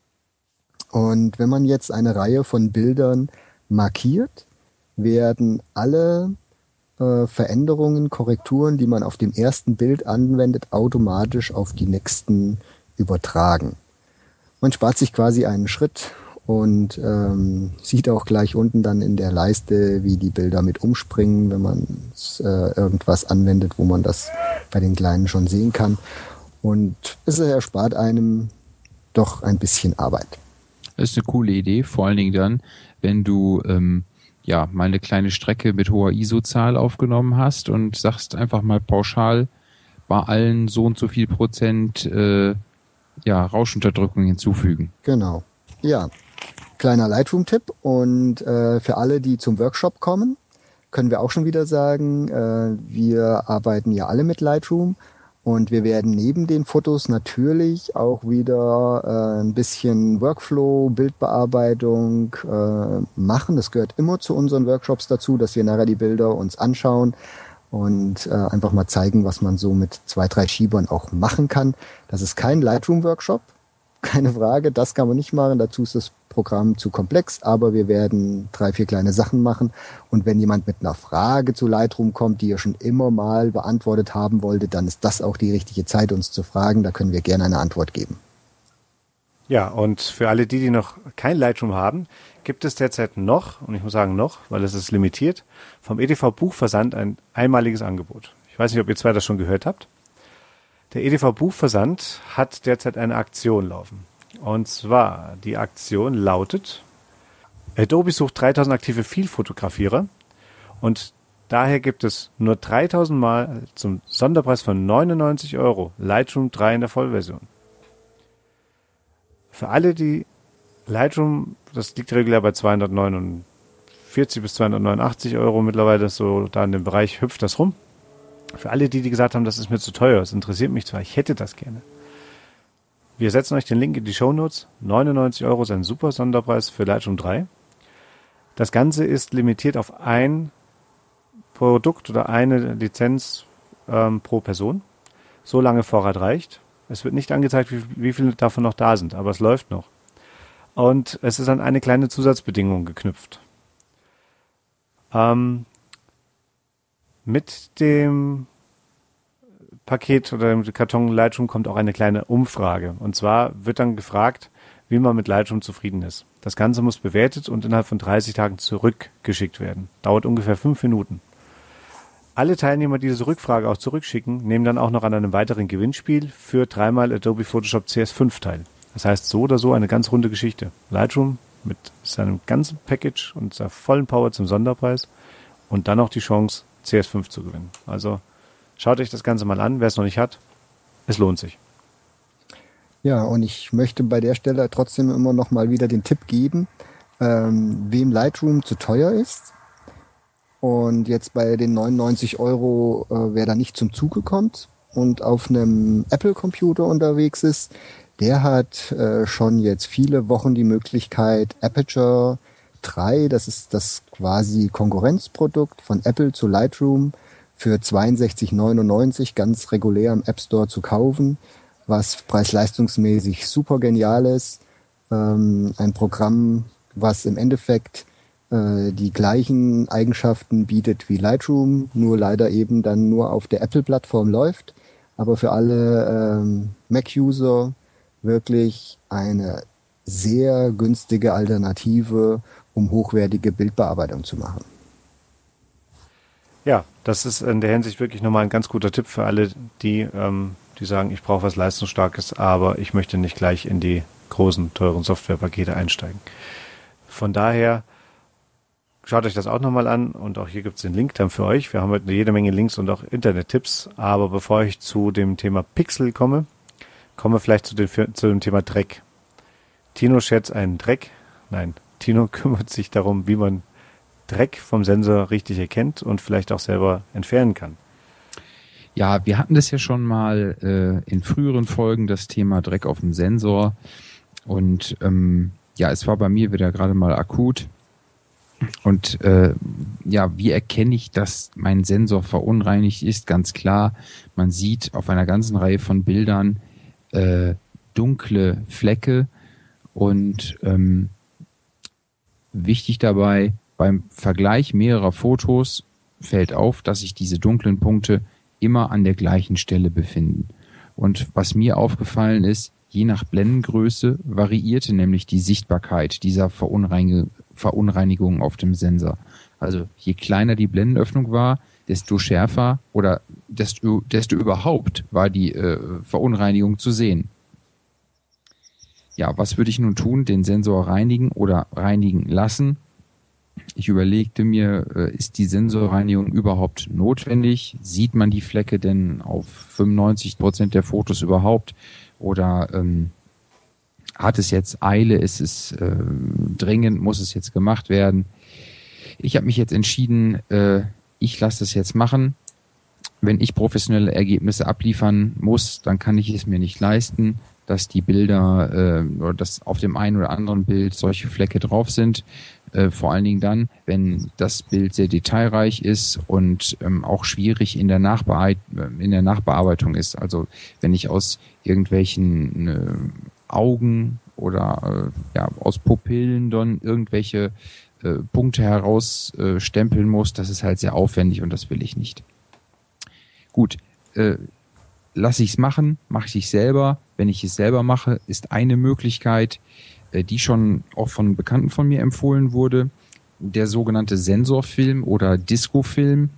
Und wenn man jetzt eine Reihe von Bildern markiert, werden alle äh, Veränderungen, Korrekturen, die man auf dem ersten Bild anwendet, automatisch auf die nächsten übertragen. Man spart sich quasi einen Schritt und ähm, sieht auch gleich unten dann in der Leiste, wie die Bilder mit umspringen, wenn man äh, irgendwas anwendet, wo man das bei den Kleinen schon sehen kann. Und es erspart einem doch ein bisschen Arbeit. Das ist eine coole Idee, vor allen Dingen dann, wenn du ähm, ja mal eine kleine Strecke mit hoher I S O-Zahl aufgenommen hast und sagst einfach mal pauschal bei allen so und so viel Prozent äh, ja, Rauschunterdrückung hinzufügen. Genau. Ja, kleiner Lightroom-Tipp und äh, für alle, die zum Workshop kommen, können wir auch schon wieder sagen, äh, wir arbeiten ja alle mit Lightroom und wir werden neben den Fotos natürlich auch wieder äh, ein bisschen Workflow, Bildbearbeitung äh, machen. Das gehört immer zu unseren Workshops dazu, dass wir nachher die Bilder uns anschauen und äh, einfach mal zeigen, was man so mit zwei, drei Schiebern auch machen kann. Das ist kein Lightroom-Workshop, keine Frage, das kann man nicht machen, dazu ist das Programm zu komplex, aber wir werden drei, vier kleine Sachen machen und wenn jemand mit einer Frage zu Lightroom kommt, die ihr schon immer mal beantwortet haben wolltet, dann ist das auch die richtige Zeit, uns zu fragen, da können wir gerne eine Antwort geben. Ja, und für alle die, die noch kein Lightroom haben, gibt es derzeit noch, und ich muss sagen noch, weil es ist limitiert, vom E D V Buchversand ein einmaliges Angebot. Ich weiß nicht, ob ihr zwei das schon gehört habt. Der E D V Buchversand hat derzeit eine Aktion laufen. Und zwar, die Aktion lautet, Adobe sucht dreitausend aktive Vielfotografierer und daher gibt es nur dreitausend Mal zum Sonderpreis von neunundneunzig Euro Lightroom drei in der Vollversion. Für alle, die Lightroom, das liegt regulär bei zweihundertneunundvierzig bis zweihundertneunundachtzig Euro mittlerweile, so da in dem Bereich hüpft das rum. Für alle die, die gesagt haben, das ist mir zu teuer, das interessiert mich zwar, ich hätte das gerne. Wir setzen euch den Link in die Shownotes. neunundneunzig Euro ist ein super Sonderpreis für Lightroom drei. Das Ganze ist limitiert auf ein Produkt oder eine Lizenz ähm, pro Person. So lange Vorrat reicht. Es wird nicht angezeigt, wie, wie viele davon noch da sind, aber es läuft noch. Und es ist an eine kleine Zusatzbedingung geknüpft. Ähm, mit dem Paket oder dem Karton Lightroom kommt auch eine kleine Umfrage. Und zwar wird dann gefragt, wie man mit Lightroom zufrieden ist. Das Ganze muss bewertet und innerhalb von dreißig Tagen zurückgeschickt werden. Dauert ungefähr fünf Minuten. Alle Teilnehmer, die diese Rückfrage auch zurückschicken, nehmen dann auch noch an einem weiteren Gewinnspiel für dreimal Adobe Photoshop C S fünf teil. Das heißt, so oder so eine ganz runde Geschichte. Lightroom mit seinem ganzen Package und seiner vollen Power zum Sonderpreis und dann noch die Chance, C S fünf zu gewinnen. Also schaut euch das Ganze mal an, wer es noch nicht hat. Es lohnt sich. Ja, und ich möchte bei der Stelle trotzdem immer noch mal wieder den Tipp geben, ähm, wem Lightroom zu teuer ist und jetzt bei den neunundneunzig Euro, äh, wer da nicht zum Zuge kommt und auf einem Apple-Computer unterwegs ist, der hat äh, schon jetzt viele Wochen die Möglichkeit, Aperture drei, das ist das quasi Konkurrenzprodukt von Apple zu Lightroom, für zweiundsechzig neunundneunzig ganz regulär im App Store zu kaufen, was preis-leistungsmäßig super genial ist. Ähm, ein Programm, was im Endeffekt äh, die gleichen Eigenschaften bietet wie Lightroom, nur leider eben dann nur auf der Apple-Plattform läuft, aber für alle ähm, Mac-User wirklich eine sehr günstige Alternative, um hochwertige Bildbearbeitung zu machen. Ja, das ist in der Hinsicht wirklich nochmal ein ganz guter Tipp für alle, die, ähm, die sagen, ich brauche was Leistungsstarkes, aber ich möchte nicht gleich in die großen, teuren Softwarepakete einsteigen. Von daher schaut euch das auch nochmal an und auch hier gibt es den Link dann für euch. Wir haben heute jede Menge Links und auch Internet-Tipps, aber bevor ich zu dem Thema Pixel komme, komme vielleicht zu dem, zu dem Thema Dreck. Tino schätzt einen Dreck. Nein, Tino kümmert sich darum, wie man Dreck vom Sensor richtig erkennt und vielleicht auch selber entfernen kann. Ja, wir hatten das ja schon mal äh, in früheren Folgen, das Thema Dreck auf dem Sensor. Und ähm, ja, es war bei mir wieder gerade mal akut. Und äh, ja, wie erkenne ich, dass mein Sensor verunreinigt ist? Ganz klar, man sieht auf einer ganzen Reihe von Bildern äh, dunkle Flecke. Und ähm, wichtig dabei, beim Vergleich mehrerer Fotos fällt auf, dass sich diese dunklen Punkte immer an der gleichen Stelle befinden. Und was mir aufgefallen ist, je nach Blendengröße variierte nämlich die Sichtbarkeit dieser Verunreinig- Verunreinigung auf dem Sensor. Also je kleiner die Blendenöffnung war, desto schärfer oder desto, desto überhaupt war die äh, Verunreinigung zu sehen. Ja, was würde ich nun tun? Den Sensor reinigen oder reinigen lassen? Ich überlegte mir, ist die Sensorreinigung überhaupt notwendig? Sieht man die Flecke denn auf fünfundneunzig Prozent der Fotos überhaupt? Oder ähm, hat es jetzt Eile? Ist es äh, dringend? Muss es jetzt gemacht werden? Ich habe mich jetzt entschieden, äh, ich lasse das jetzt machen. Wenn ich professionelle Ergebnisse abliefern muss, dann kann ich es mir nicht leisten, dass die Bilder äh, oder dass auf dem einen oder anderen Bild solche Flecke drauf sind. Äh, vor allen Dingen dann, wenn das Bild sehr detailreich ist und ähm, auch schwierig in der, Nachbearbeit- in der Nachbearbeitung ist. Also wenn ich aus irgendwelchen äh, Augen oder äh, ja, aus Pupillen dann irgendwelche äh, Punkte herausstempeln äh, muss, das ist halt sehr aufwendig und das will ich nicht. Gut, äh, lasse ich es machen, mache ich es selber. Wenn ich es selber mache, ist eine Möglichkeit, äh, die schon auch von Bekannten von mir empfohlen wurde, der sogenannte Sensorfilm oder Discofilm.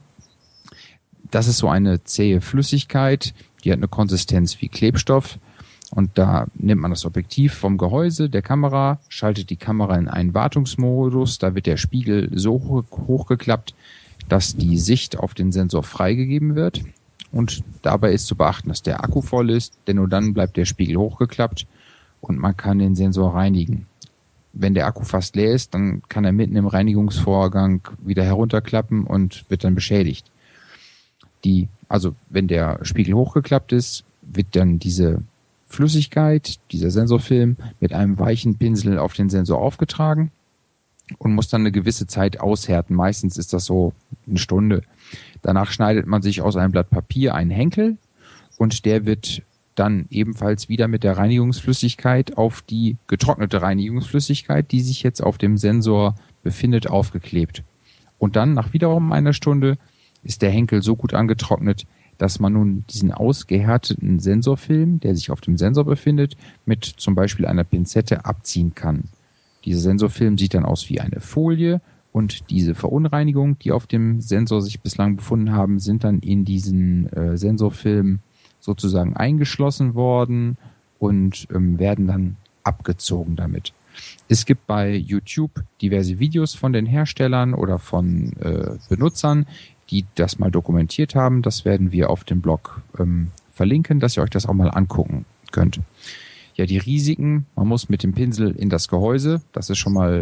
Das ist so eine zähe Flüssigkeit, die hat eine Konsistenz wie Klebstoff. Und da nimmt man das Objektiv vom Gehäuse der Kamera, schaltet die Kamera in einen Wartungsmodus, da wird der Spiegel so hoch, hochgeklappt, dass die Sicht auf den Sensor freigegeben wird. Und dabei ist zu beachten, dass der Akku voll ist, denn nur dann bleibt der Spiegel hochgeklappt und man kann den Sensor reinigen. Wenn der Akku fast leer ist, dann kann er mitten im Reinigungsvorgang wieder herunterklappen und wird dann beschädigt. Die, also wenn der Spiegel hochgeklappt ist, wird dann diese Flüssigkeit, dieser Sensorfilm, mit einem weichen Pinsel auf den Sensor aufgetragen und muss dann eine gewisse Zeit aushärten. Meistens ist das so eine Stunde. Danach schneidet man sich aus einem Blatt Papier einen Henkel und der wird dann ebenfalls wieder mit der Reinigungsflüssigkeit auf die getrocknete Reinigungsflüssigkeit, die sich jetzt auf dem Sensor befindet, aufgeklebt. Und dann nach wiederum einer Stunde ist der Henkel so gut angetrocknet, dass man nun diesen ausgehärteten Sensorfilm, der sich auf dem Sensor befindet, mit zum Beispiel einer Pinzette abziehen kann. Dieser Sensorfilm sieht dann aus wie eine Folie und diese Verunreinigungen, die auf dem Sensor sich bislang befunden haben, sind dann in diesen äh, Sensorfilm sozusagen eingeschlossen worden und ähm, werden dann abgezogen damit. Es gibt bei YouTube diverse Videos von den Herstellern oder von äh, Benutzern, die das mal dokumentiert haben. Das werden wir auf dem Blog ähm, verlinken, dass ihr euch das auch mal angucken könnt. Ja, die Risiken, man muss mit dem Pinsel in das Gehäuse, das ist schon mal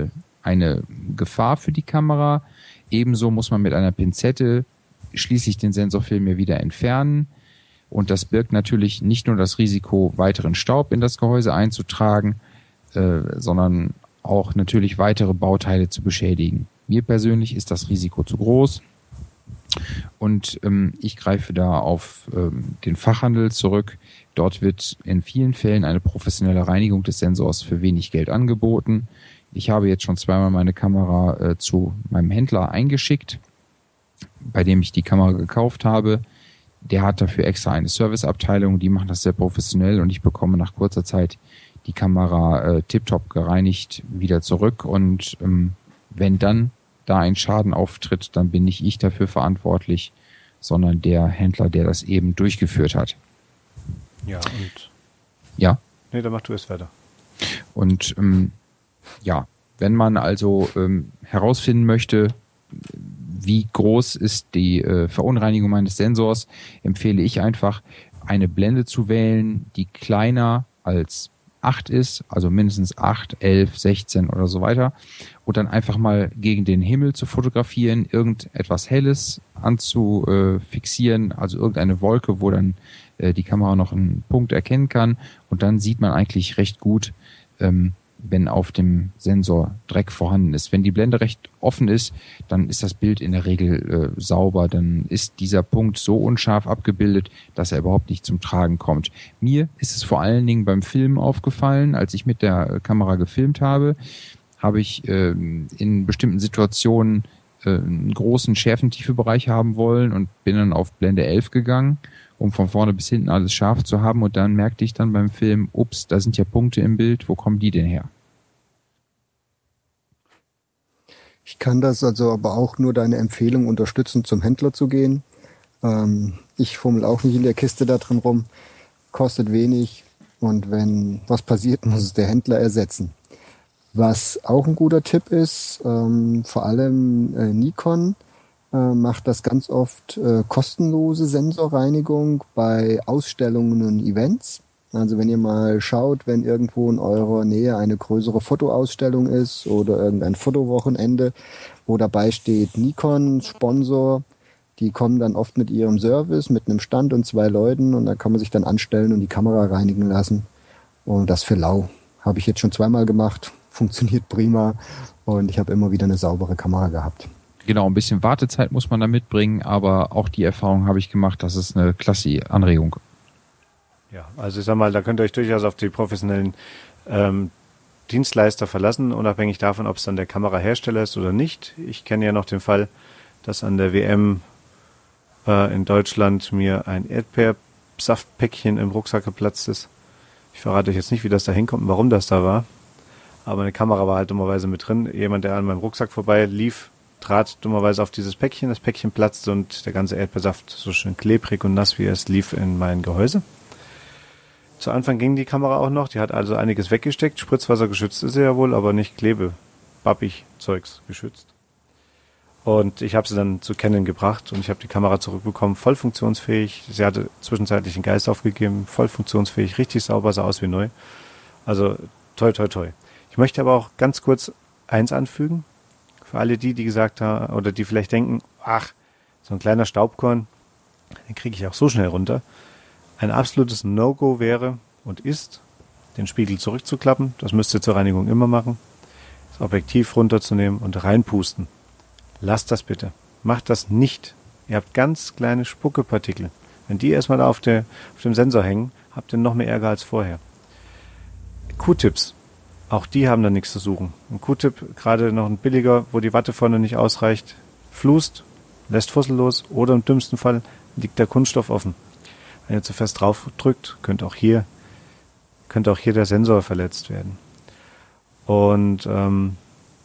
eine Gefahr für die Kamera. Ebenso muss man mit einer Pinzette schließlich den Sensorfilm ja wieder entfernen. Und das birgt natürlich nicht nur das Risiko, weiteren Staub in das Gehäuse einzutragen, äh, sondern auch natürlich weitere Bauteile zu beschädigen. Mir persönlich ist das Risiko zu groß. Und ähm, ich greife da auf ähm, den Fachhandel zurück. Dort wird in vielen Fällen eine professionelle Reinigung des Sensors für wenig Geld angeboten. Ich habe jetzt schon zweimal meine Kamera äh, zu meinem Händler eingeschickt, bei dem ich die Kamera gekauft habe. Der hat dafür extra eine Serviceabteilung, die machen das sehr professionell und ich bekomme nach kurzer Zeit die Kamera äh, tiptop gereinigt wieder zurück. Und ähm, wenn dann da ein Schaden auftritt, dann bin nicht ich dafür verantwortlich, sondern der Händler, der das eben durchgeführt hat. Ja, und? Ja. Nee, dann mach du es weiter. Und ähm, ja, wenn man also ähm, herausfinden möchte, wie groß ist die äh, Verunreinigung meines Sensors, empfehle ich einfach, eine Blende zu wählen, die kleiner als acht ist, also mindestens acht, elf, sechzehn oder so weiter, und dann einfach mal gegen den Himmel zu fotografieren, irgendetwas Helles anzufixieren, also irgendeine Wolke, wo dann äh, die Kamera noch einen Punkt erkennen kann, und dann sieht man eigentlich recht gut, ähm, wenn auf dem Sensor Dreck vorhanden ist. Wenn die Blende recht offen ist, dann ist das Bild in der Regel äh, sauber. Dann ist dieser Punkt so unscharf abgebildet, dass er überhaupt nicht zum Tragen kommt. Mir ist es vor allen Dingen beim Filmen aufgefallen, als ich mit der Kamera gefilmt habe, habe ich äh, in bestimmten Situationen äh, einen großen Schärfentiefebereich haben wollen und bin dann auf Blende elf gegangen, um von vorne bis hinten alles scharf zu haben, und dann merkte ich dann beim Film, ups, da sind ja Punkte im Bild, wo kommen die denn her? Ich kann das also aber auch nur deine Empfehlung unterstützen, zum Händler zu gehen. Ähm, ich fummel auch nicht in der Kiste da drin rum, kostet wenig, und wenn was passiert, muss es der Händler ersetzen. Was auch ein guter Tipp ist, ähm, vor allem äh, Nikon äh, macht das ganz oft äh, kostenlose Sensorreinigung bei Ausstellungen und Events. Also wenn ihr mal schaut, wenn irgendwo in eurer Nähe eine größere Fotoausstellung ist oder irgendein Fotowochenende, wo dabei steht Nikon Sponsor, die kommen dann oft mit ihrem Service, mit einem Stand und zwei Leuten, und da kann man sich dann anstellen und die Kamera reinigen lassen. Und das für lau. Habe ich jetzt schon zweimal gemacht, funktioniert prima, und ich habe immer wieder eine saubere Kamera gehabt. Genau, ein bisschen Wartezeit muss man da mitbringen, aber auch die Erfahrung habe ich gemacht, das ist eine klasse Anregung. Ja, also ich sag mal, da könnt ihr euch durchaus auf die professionellen ähm, Dienstleister verlassen, unabhängig davon, ob es dann der Kamerahersteller ist oder nicht. Ich kenne ja noch den Fall, dass an der W M äh, in Deutschland mir ein Erdbeersaftpäckchen im Rucksack geplatzt ist. Ich verrate euch jetzt nicht, wie das da hinkommt und warum das da war, aber eine Kamera war halt dummerweise mit drin. Jemand, der an meinem Rucksack vorbei lief, trat dummerweise auf dieses Päckchen, das Päckchen platzte und der ganze Erdbeersaft, so schön klebrig und nass wie es lief, in mein Gehäuse. Zu Anfang ging die Kamera auch noch, die hat also einiges weggesteckt. Spritzwasser geschützt ist sie ja wohl, aber nicht Klebe-Bappig-Zeugs geschützt. Und ich habe sie dann zu Canon gebracht und ich habe die Kamera zurückbekommen, voll funktionsfähig. Sie hatte zwischenzeitlich den Geist aufgegeben, voll funktionsfähig, richtig sauber, sah aus wie neu. Also toi, toi, toi. Ich möchte aber auch ganz kurz eins anfügen. Für alle die, die gesagt haben, oder die vielleicht denken, ach, so ein kleiner Staubkorn, den kriege ich auch so schnell runter. Ein absolutes No-Go wäre und ist, den Spiegel zurückzuklappen. Das müsst ihr zur Reinigung immer machen. Das Objektiv runterzunehmen und reinpusten. Lasst das bitte. Macht das nicht. Ihr habt ganz kleine Spuckepartikel. Wenn die erstmal da auf, der, auf dem Sensor hängen, habt ihr noch mehr Ärger als vorher. Q-Tips. Auch die haben da nichts zu suchen. Ein Q-Tip, gerade noch ein billiger, wo die Watte vorne nicht ausreicht, flust, lässt fussellos oder im dümmsten Fall liegt der Kunststoff offen. Wenn ihr zu fest drauf drückt, könnte auch hier, könnte auch hier der Sensor verletzt werden. Und ähm,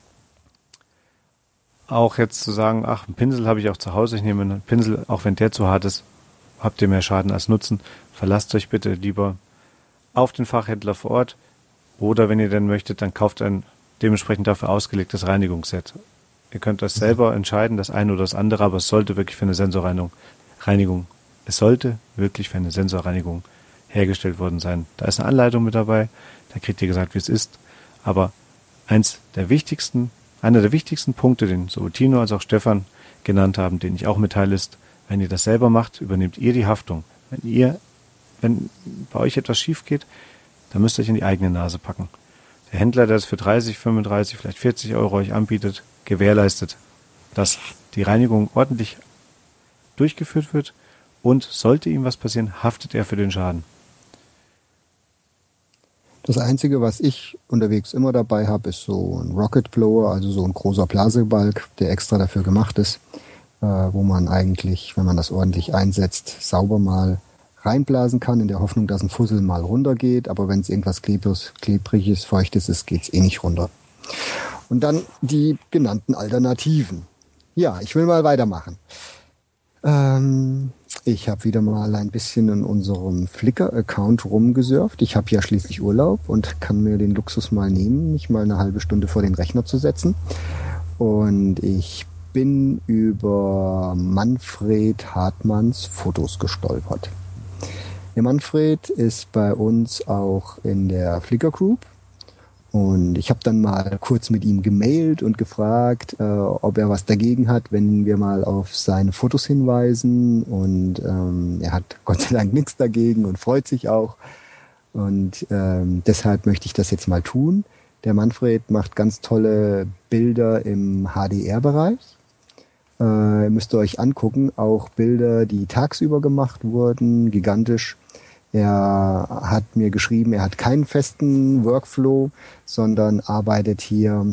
auch jetzt zu sagen, ach, einen Pinsel habe ich auch zu Hause, ich nehme einen Pinsel, auch wenn der zu hart ist, habt ihr mehr Schaden als Nutzen. Verlasst euch bitte lieber auf den Fachhändler vor Ort oder wenn ihr denn möchtet, dann kauft ein dementsprechend dafür ausgelegtes Reinigungsset. Ihr könnt das selber entscheiden, das eine oder das andere, aber es sollte wirklich für eine Sensorreinigung Reinigung Es sollte wirklich für eine Sensorreinigung hergestellt worden sein. Da ist eine Anleitung mit dabei, da kriegt ihr gesagt, wie es ist. Aber eins der wichtigsten einer der wichtigsten Punkte, den sowohl Tino als auch Stefan genannt haben, den ich auch mitteile, ist, wenn ihr das selber macht, übernehmt ihr die Haftung. Wenn ihr, wenn bei euch etwas schief geht, dann müsst ihr euch in die eigene Nase packen. Der Händler, der es für dreißig, fünfunddreißig, vielleicht vierzig Euro euch anbietet, gewährleistet, dass die Reinigung ordentlich durchgeführt wird und sollte ihm was passieren, haftet er für den Schaden. Das Einzige, was ich unterwegs immer dabei habe, ist so ein Rocket Blower, also so ein großer Blasebalg, der extra dafür gemacht ist, äh, wo man eigentlich, wenn man das ordentlich einsetzt, sauber mal reinblasen kann, in der Hoffnung, dass ein Fussel mal runtergeht. Aber wenn es irgendwas Klebriges, Klebriges, Feuchtes ist, geht es eh nicht runter. Und dann die genannten Alternativen. Ja, ich will mal weitermachen. Ähm, ich habe wieder mal ein bisschen in unserem Flickr-Account rumgesurft. Ich habe ja schließlich Urlaub und kann mir den Luxus mal nehmen, mich mal eine halbe Stunde vor den Rechner zu setzen. Und ich bin über Manfred Hartmanns Fotos gestolpert. Der Manfred ist bei uns auch in der Flickr Group und ich habe dann mal kurz mit ihm gemailt und gefragt, äh, ob er was dagegen hat, wenn wir mal auf seine Fotos hinweisen, und ähm, er hat Gott sei Dank nichts dagegen und freut sich auch, und ähm, deshalb möchte ich das jetzt mal tun. Der Manfred macht ganz tolle Bilder im H D R-Bereich. Äh, müsst ihr euch angucken, auch Bilder, die tagsüber gemacht wurden, gigantisch. Er hat mir geschrieben, er hat keinen festen Workflow, sondern arbeitet hier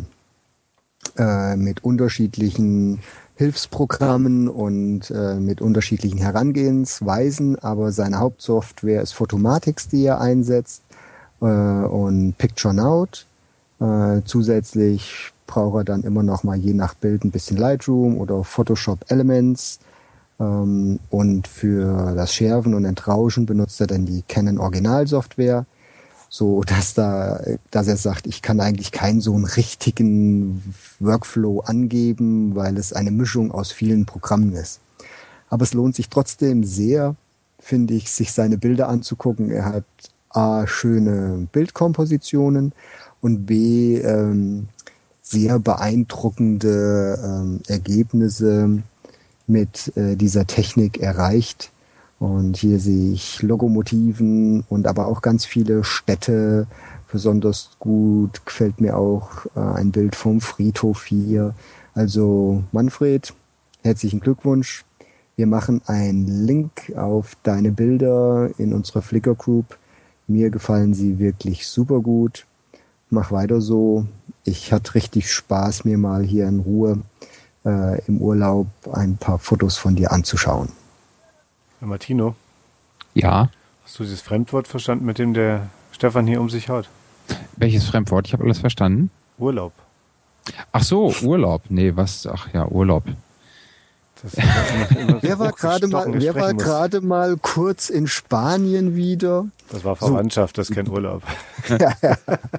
äh, mit unterschiedlichen Hilfsprogrammen und äh, mit unterschiedlichen Herangehensweisen, aber seine Hauptsoftware ist Photomatix, die er einsetzt, äh, und PictureNow. Äh, zusätzlich braucht er dann immer noch mal je nach Bild ein bisschen Lightroom oder Photoshop Elements. Ähm, und für das Schärfen und Entrauschen benutzt er dann die Canon Originalsoftware, so dass da, dass er sagt, ich kann eigentlich keinen so einen richtigen Workflow angeben, weil es eine Mischung aus vielen Programmen ist. Aber es lohnt sich trotzdem sehr, finde ich, sich seine Bilder anzugucken. Er hat A, schöne Bildkompositionen und B, ähm, sehr beeindruckende ähm, Ergebnisse mit äh, dieser Technik erreicht. Und hier sehe ich Lokomotiven und aber auch ganz viele Städte. Besonders gut gefällt mir auch äh, ein Bild vom Friedhof hier. Also Manfred, herzlichen Glückwunsch. Wir machen einen Link auf deine Bilder in unserer Flickr Group. Mir gefallen sie wirklich super gut. Mach weiter so. Ich hatte richtig Spaß, mir mal hier in Ruhe äh, im Urlaub ein paar Fotos von dir anzuschauen. Martino, Ja. hast du dieses Fremdwort verstanden, mit dem der Stefan hier um sich haut? Welches Fremdwort? Ich habe alles verstanden. Urlaub. Ach so, Urlaub. Nee, was? Ach ja, Urlaub. Das, das immer, immer so Wer war gerade mal, wer war gerade mal kurz in Spanien wieder? Das war Verwandtschaft, so. Das ist kein Urlaub. Ja, ja.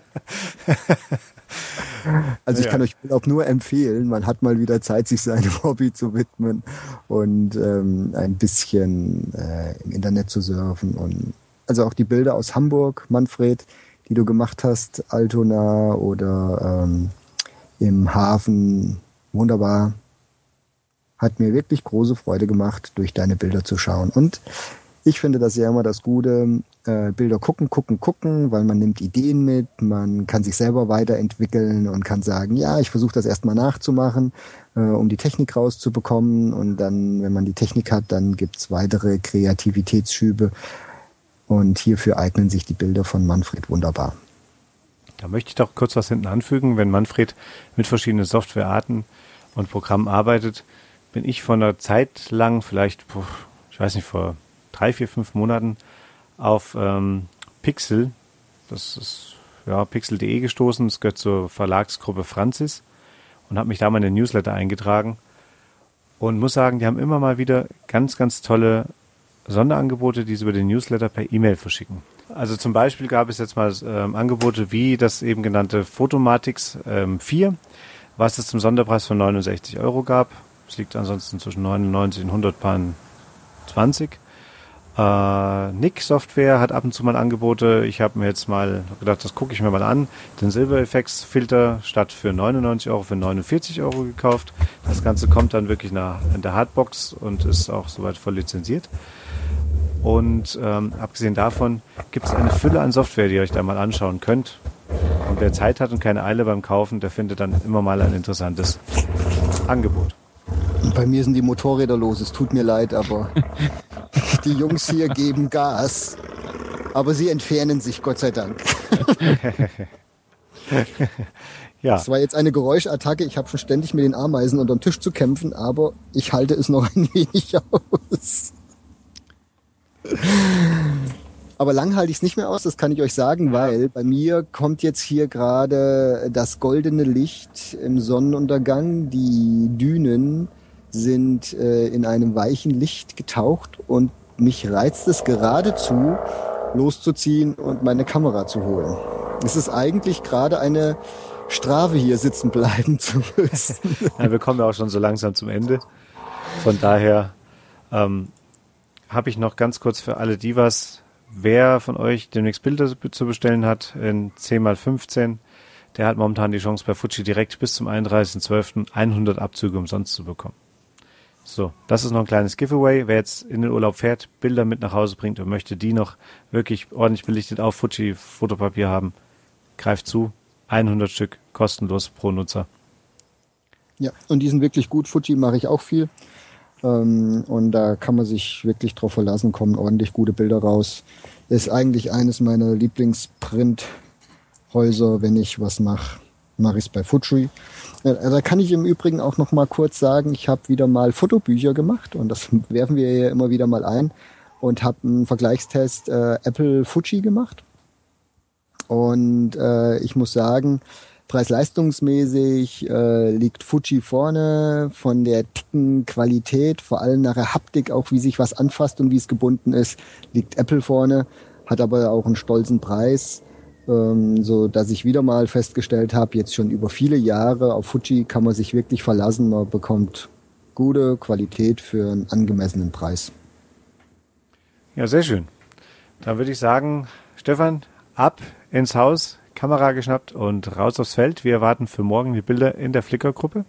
Also ich Ja. kann euch Urlaub nur empfehlen. Man hat mal wieder Zeit, sich seinem Hobby zu widmen und ähm, ein bisschen äh, im Internet zu surfen. Und also auch die Bilder aus Hamburg, Manfred, die du gemacht hast, Altona oder ähm, im Hafen, wunderbar. Hat mir wirklich große Freude gemacht, durch deine Bilder zu schauen. Und ich finde das ja immer das Gute, äh, Bilder gucken, gucken, gucken, weil man nimmt Ideen mit, man kann sich selber weiterentwickeln und kann sagen, ja, ich versuche das erstmal nachzumachen, äh, um die Technik rauszubekommen. Und dann, wenn man die Technik hat, dann gibt's weitere Kreativitätsschübe. Und hierfür eignen sich die Bilder von Manfred wunderbar. Da möchte ich doch kurz was hinten anfügen. Wenn Manfred mit verschiedenen Softwarearten und Programmen arbeitet, bin ich vor einer Zeit lang, vielleicht, ich weiß nicht, vor drei, vier, fünf Monaten auf ähm, Pixel, das ist ja pixel punkt de gestoßen, das gehört zur Verlagsgruppe Francis, und habe mich da mal in den Newsletter eingetragen und muss sagen, die haben immer mal wieder ganz, ganz tolle Sonderangebote, die sie über den Newsletter per E-Mail verschicken. Also zum Beispiel gab es jetzt mal ähm, Angebote wie das eben genannte Photomatix ähm, vier, was es zum Sonderpreis von neunundsechzig Euro gab. Es liegt ansonsten zwischen neunundneunzig und hundert Paar zwanzig. Äh, Nick Software hat ab und zu mal Angebote. Ich habe mir jetzt mal gedacht, das gucke ich mir mal an. Den Silver Effects Filter statt für neunundneunzig Euro für neunundvierzig Euro gekauft. Das Ganze kommt dann wirklich nach, in der Hardbox und ist auch soweit voll lizenziert. Und ähm, abgesehen davon gibt es eine Fülle an Software, die ihr euch da mal anschauen könnt. Und wer Zeit hat und keine Eile beim Kaufen, der findet dann immer mal ein interessantes Angebot. Bei mir sind die Motorräder los, es tut mir leid, aber die Jungs hier geben Gas. Aber sie entfernen sich, Gott sei Dank. Ja. Das war jetzt eine Geräuschattacke. Ich habe schon ständig mit den Ameisen unter den Tisch zu kämpfen, aber ich halte es noch ein wenig aus. Aber lang halte ich es nicht mehr aus, das kann ich euch sagen, weil bei mir kommt jetzt hier gerade das goldene Licht im Sonnenuntergang. Die Dünen sind äh, in einem weichen Licht getaucht und mich reizt es geradezu, loszuziehen und meine Kamera zu holen. Es ist eigentlich gerade eine Strafe, hier sitzen bleiben zu müssen. Ja, wir kommen ja auch schon so langsam zum Ende. Von daher ähm, habe ich noch ganz kurz für alle Divas, wer von euch demnächst Bilder zu bestellen hat in zehn mal fünfzehn, der hat momentan die Chance bei Fuji direkt bis zum einunddreißigsten zwölften hundert Abzüge umsonst zu bekommen. So, das ist noch ein kleines Giveaway. Wer jetzt in den Urlaub fährt, Bilder mit nach Hause bringt und möchte die noch wirklich ordentlich belichtet auf Fuji Fotopapier haben, greift zu. hundert Stück kostenlos pro Nutzer. Ja, und die sind wirklich gut. Fuji mache ich auch viel. Ähm, und da kann man sich wirklich drauf verlassen, kommen ordentlich gute Bilder raus. Ist eigentlich eines meiner Lieblingsprint-Häuser. Wenn ich was mache, mache ich es bei Fuji. Ja, da kann ich im Übrigen auch noch mal kurz sagen, ich habe wieder mal Fotobücher gemacht und das werfen wir ja immer wieder mal ein und habe einen Vergleichstest äh, Apple Fuji gemacht. Und äh, ich muss sagen, preis-leistungsmäßig äh, liegt Fuji vorne, von der dicken Qualität, vor allem nach der Haptik, auch wie sich was anfasst und wie es gebunden ist, liegt Apple vorne, hat aber auch einen stolzen Preis, ähm, so dass ich wieder mal festgestellt habe, jetzt schon über viele Jahre, auf Fuji kann man sich wirklich verlassen, man bekommt gute Qualität für einen angemessenen Preis. Ja, sehr schön. Dann würde ich sagen, Stefan, ab ins Haus, Kamera geschnappt und raus aufs Feld. Wir erwarten für morgen die Bilder in der Flickr-Gruppe.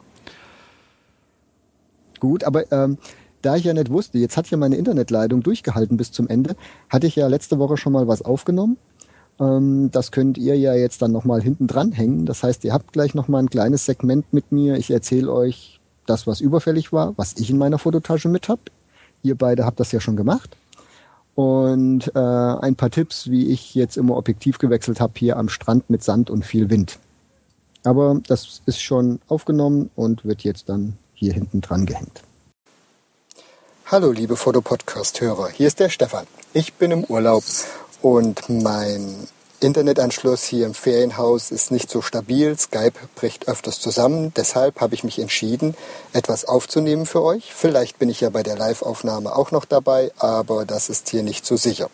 Gut, aber ähm, da ich ja nicht wusste, jetzt hat ja meine Internetleitung durchgehalten bis zum Ende, hatte ich ja letzte Woche schon mal was aufgenommen. Ähm, das könnt ihr ja jetzt dann nochmal hinten dran hängen. Das heißt, ihr habt gleich nochmal ein kleines Segment mit mir. Ich erzähle euch das, was überfällig war, was ich in meiner Fototasche mit hab. Ihr beide habt das ja schon gemacht. Und äh, ein paar Tipps, wie ich jetzt immer Objektiv gewechselt habe, hier am Strand mit Sand und viel Wind. Aber das ist schon aufgenommen und wird jetzt dann hier hinten dran gehängt. Hallo liebe Fotopodcast-Hörer, hier ist der Stefan. Ich bin im Urlaub und mein Internetanschluss hier im Ferienhaus ist nicht so stabil. Skype bricht öfters zusammen. Deshalb habe ich mich entschieden, etwas aufzunehmen für euch. Vielleicht bin ich ja bei der Live-Aufnahme auch noch dabei, aber das ist hier nicht so sicher.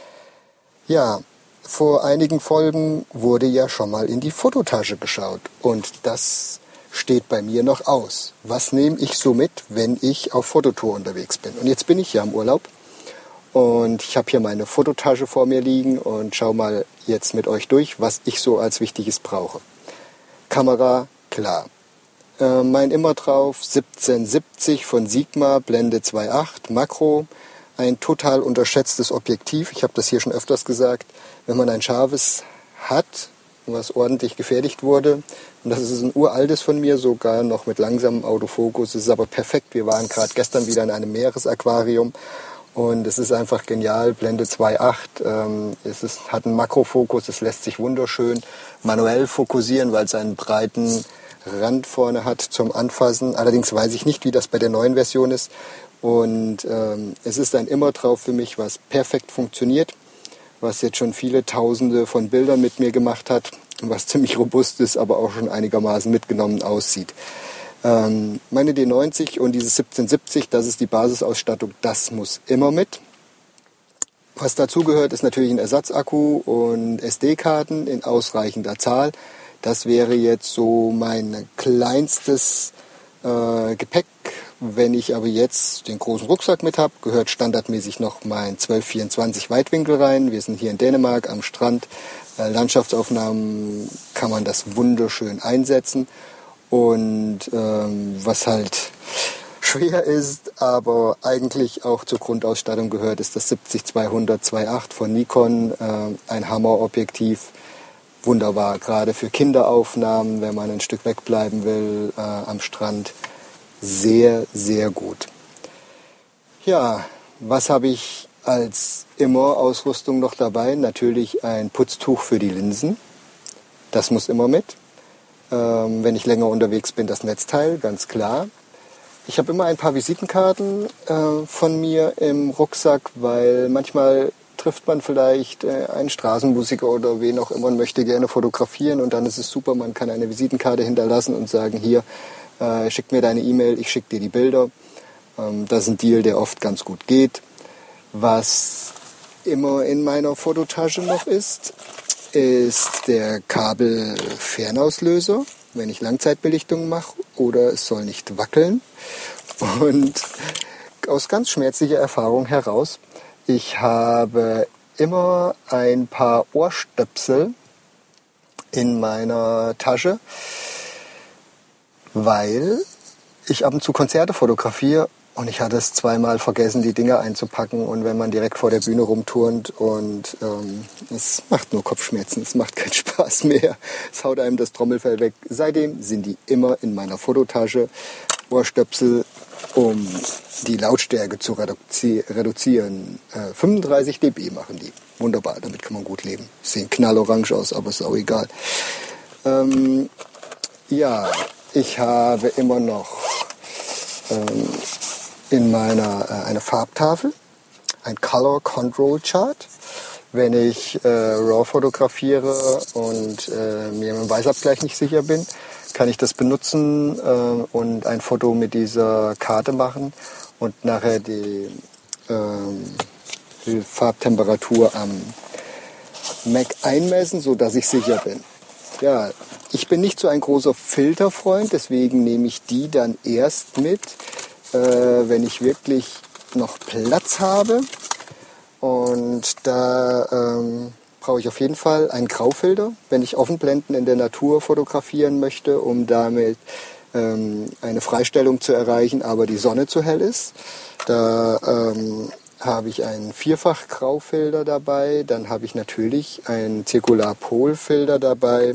Ja, vor einigen Folgen wurde ja schon mal in die Fototasche geschaut und das steht bei mir noch aus. Was nehme ich so mit, wenn ich auf Fototour unterwegs bin? Und jetzt bin ich ja im Urlaub. Und ich habe hier meine Fototasche vor mir liegen und schaue mal jetzt mit euch durch, was ich so als Wichtiges brauche. Kamera, klar. Äh, mein immer drauf siebzehn siebzig von Sigma, Blende zwei Komma acht, Makro. Ein total unterschätztes Objektiv. Ich habe das hier schon öfters gesagt. Wenn man ein scharfes hat, was ordentlich gefertigt wurde, und das ist ein uraltes von mir, sogar noch mit langsamem Autofokus, es ist aber perfekt. Wir waren gerade gestern wieder in einem Meeresaquarium. Und es ist einfach genial, Blende zwei Komma acht, ähm, es ist, hat einen Makrofokus, es lässt sich wunderschön manuell fokussieren, weil es einen breiten Rand vorne hat zum Anfassen. Allerdings weiß ich nicht, wie das bei der neuen Version ist. Und ähm, es ist ein immer drauf für mich, was perfekt funktioniert, was jetzt schon viele Tausende von Bildern mit mir gemacht hat, was ziemlich robust ist, aber auch schon einigermaßen mitgenommen aussieht. Ähm, meine D neunzig und dieses siebzehn siebzig, das ist die Basisausstattung, das muss immer mit. Was dazugehört, ist natürlich ein Ersatzakku und S D-Karten in ausreichender Zahl. Das wäre jetzt so mein kleinstes äh, Gepäck, Wenn ich aber jetzt den großen Rucksack mit habe, gehört standardmäßig noch mein zwölf vierundzwanzig Weitwinkel rein. Wir sind hier in Dänemark am Strand. Äh, Landschaftsaufnahmen kann man das wunderschön einsetzen. Und ähm, was halt schwer ist, aber eigentlich auch zur Grundausstattung gehört, ist das siebzig zweihundert zwei Komma acht von Nikon. Äh, ein Hammerobjektiv. Wunderbar, gerade für Kinderaufnahmen, wenn man ein Stück wegbleiben will äh, am Strand. Sehr, sehr gut. Ja, was habe ich als immer Ausrüstung noch dabei? Natürlich ein Putztuch für die Linsen. Das muss immer mit. Ähm, wenn ich länger unterwegs bin, das Netzteil, ganz klar. Ich habe immer ein paar Visitenkarten äh, von mir im Rucksack, weil manchmal trifft man vielleicht äh, einen Straßenmusiker oder wen auch immer und möchte gerne fotografieren und dann ist es super, man kann eine Visitenkarte hinterlassen und sagen, hier, äh, schick mir deine E-Mail, ich schicke dir die Bilder. Ähm, das ist ein Deal, der oft ganz gut geht. Was immer in meiner Fototasche noch ist, ist der Kabelfernauslöser, wenn ich Langzeitbelichtung mache oder es soll nicht wackeln. Und aus ganz schmerzlicher Erfahrung heraus, ich habe immer ein paar Ohrstöpsel in meiner Tasche, weil ich ab und zu Konzerte fotografiere und ich hatte es zweimal vergessen, die Dinger einzupacken und wenn man direkt vor der Bühne rumturnt und ähm, es macht nur Kopfschmerzen, es macht keinen Spaß mehr, es haut einem das Trommelfell weg. Seitdem sind die immer in meiner Fototasche, Ohrstöpsel, um die Lautstärke zu reduzi- reduzieren. Äh, fünfunddreißig Dezibel machen die. Wunderbar, damit kann man gut leben. Sehen knallorange aus, aber ist auch egal. Ähm, ja, ich habe immer noch ähm, in meiner äh, eine Farbtafel, ein Color Control Chart. Wenn ich äh, RAW fotografiere und äh, mir im Weißabgleich nicht sicher bin, kann ich das benutzen äh, und ein Foto mit dieser Karte machen und nachher die, ähm, die Farbtemperatur am Mac einmessen, sodass ich sicher bin. Ja, ich bin nicht so ein großer Filterfreund, deswegen nehme ich die dann erst mit, äh, wenn ich wirklich noch Platz habe. Und da ähm, brauche ich auf jeden Fall einen Graufilter, wenn ich Offenblenden in der Natur fotografieren möchte, um damit ähm, eine Freistellung zu erreichen, aber die Sonne zu hell ist. Da ähm, habe ich einen Vierfach-Graufilter dabei, dann habe ich natürlich einen Zirkularpolfilter dabei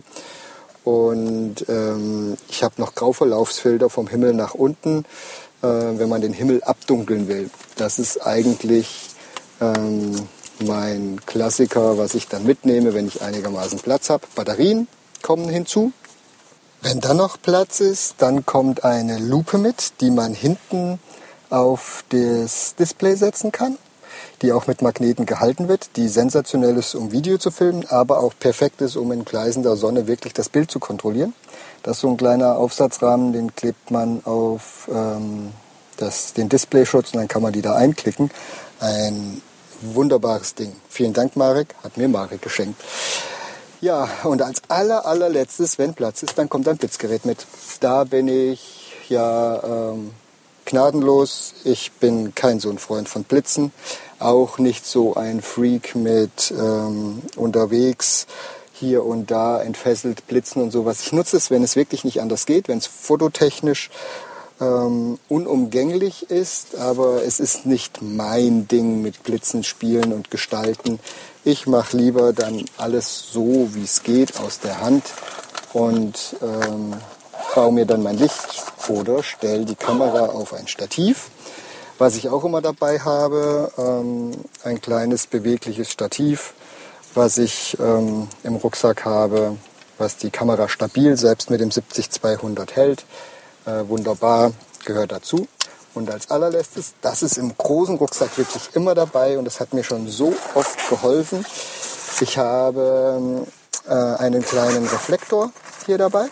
und ähm, ich habe noch Grauverlaufsfilter vom Himmel nach unten, äh, wenn man den Himmel abdunkeln will. Das ist eigentlich ähm, mein Klassiker, was ich dann mitnehme, wenn ich einigermaßen Platz habe. Batterien kommen hinzu. Wenn dann noch Platz ist, dann kommt eine Lupe mit, die man hinten auf das Display setzen kann, die auch mit Magneten gehalten wird, die sensationell ist, um Video zu filmen, aber auch perfekt ist, um in gleißender Sonne wirklich das Bild zu kontrollieren. Das ist so ein kleiner Aufsatzrahmen, den klebt man auf ähm, das, den Displayschutz und dann kann man die da einklicken. Ein wunderbares Ding. Vielen Dank, Marek, hat mir Marek geschenkt. Ja, und als aller, allerletztes, wenn Platz ist, dann kommt ein Blitzgerät mit. Da bin ich ja ähm, gnadenlos. Ich bin kein so ein Freund von Blitzen. Auch nicht so ein Freak mit ähm, unterwegs hier und da entfesselt Blitzen und sowas. Ich nutze es, wenn es wirklich nicht anders geht, wenn es fototechnisch ähm, unumgänglich ist, aber es ist nicht mein Ding mit Blitzen spielen und gestalten. Ich mache lieber dann alles so, wie es geht, aus der Hand und ähm, baue mir dann mein Licht oder stelle die Kamera auf ein Stativ. Was ich auch immer dabei habe, ähm, ein kleines bewegliches Stativ, was ich ähm, im Rucksack habe, was die Kamera stabil selbst mit dem siebzig zweihundert hält. Äh, wunderbar, gehört dazu. Und als allerletztes, das ist im großen Rucksack wirklich immer dabei und das hat mir schon so oft geholfen. Ich habe äh, einen kleinen Reflektor hier dabei.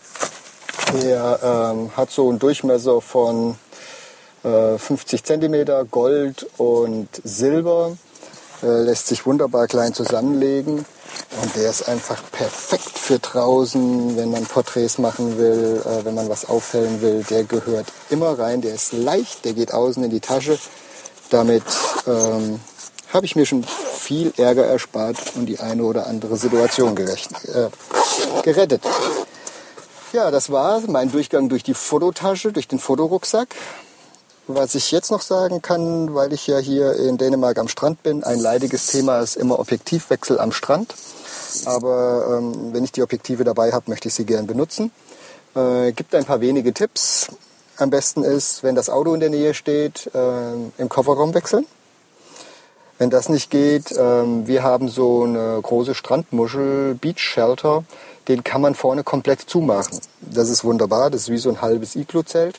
Der ähm, hat so einen Durchmesser von äh, fünfzig Zentimeter, Gold und Silber. Äh, lässt sich wunderbar klein zusammenlegen. Und der ist einfach perfekt für draußen, wenn man Porträts machen will, äh, wenn man was aufhellen will. Der gehört immer rein. Der ist leicht, der geht außen in die Tasche. Damit ähm, habe ich mir schon viel Ärger erspart und die eine oder andere Situation gerecht, äh, gerettet. Ja, das war mein Durchgang durch die Fototasche, durch den Fotorucksack. Was ich jetzt noch sagen kann, weil ich ja hier in Dänemark am Strand bin, ein leidiges Thema ist immer Objektivwechsel am Strand. Aber ähm, wenn ich die Objektive dabei habe, möchte ich sie gern benutzen. Äh, gibt ein paar wenige Tipps. Am besten ist, wenn das Auto in der Nähe steht, äh, im Kofferraum wechseln. Wenn das nicht geht, äh, wir haben so eine große Strandmuschel, Beach Shelter, den kann man vorne komplett zumachen. Das ist wunderbar, das ist wie so ein halbes Iglu-Zelt.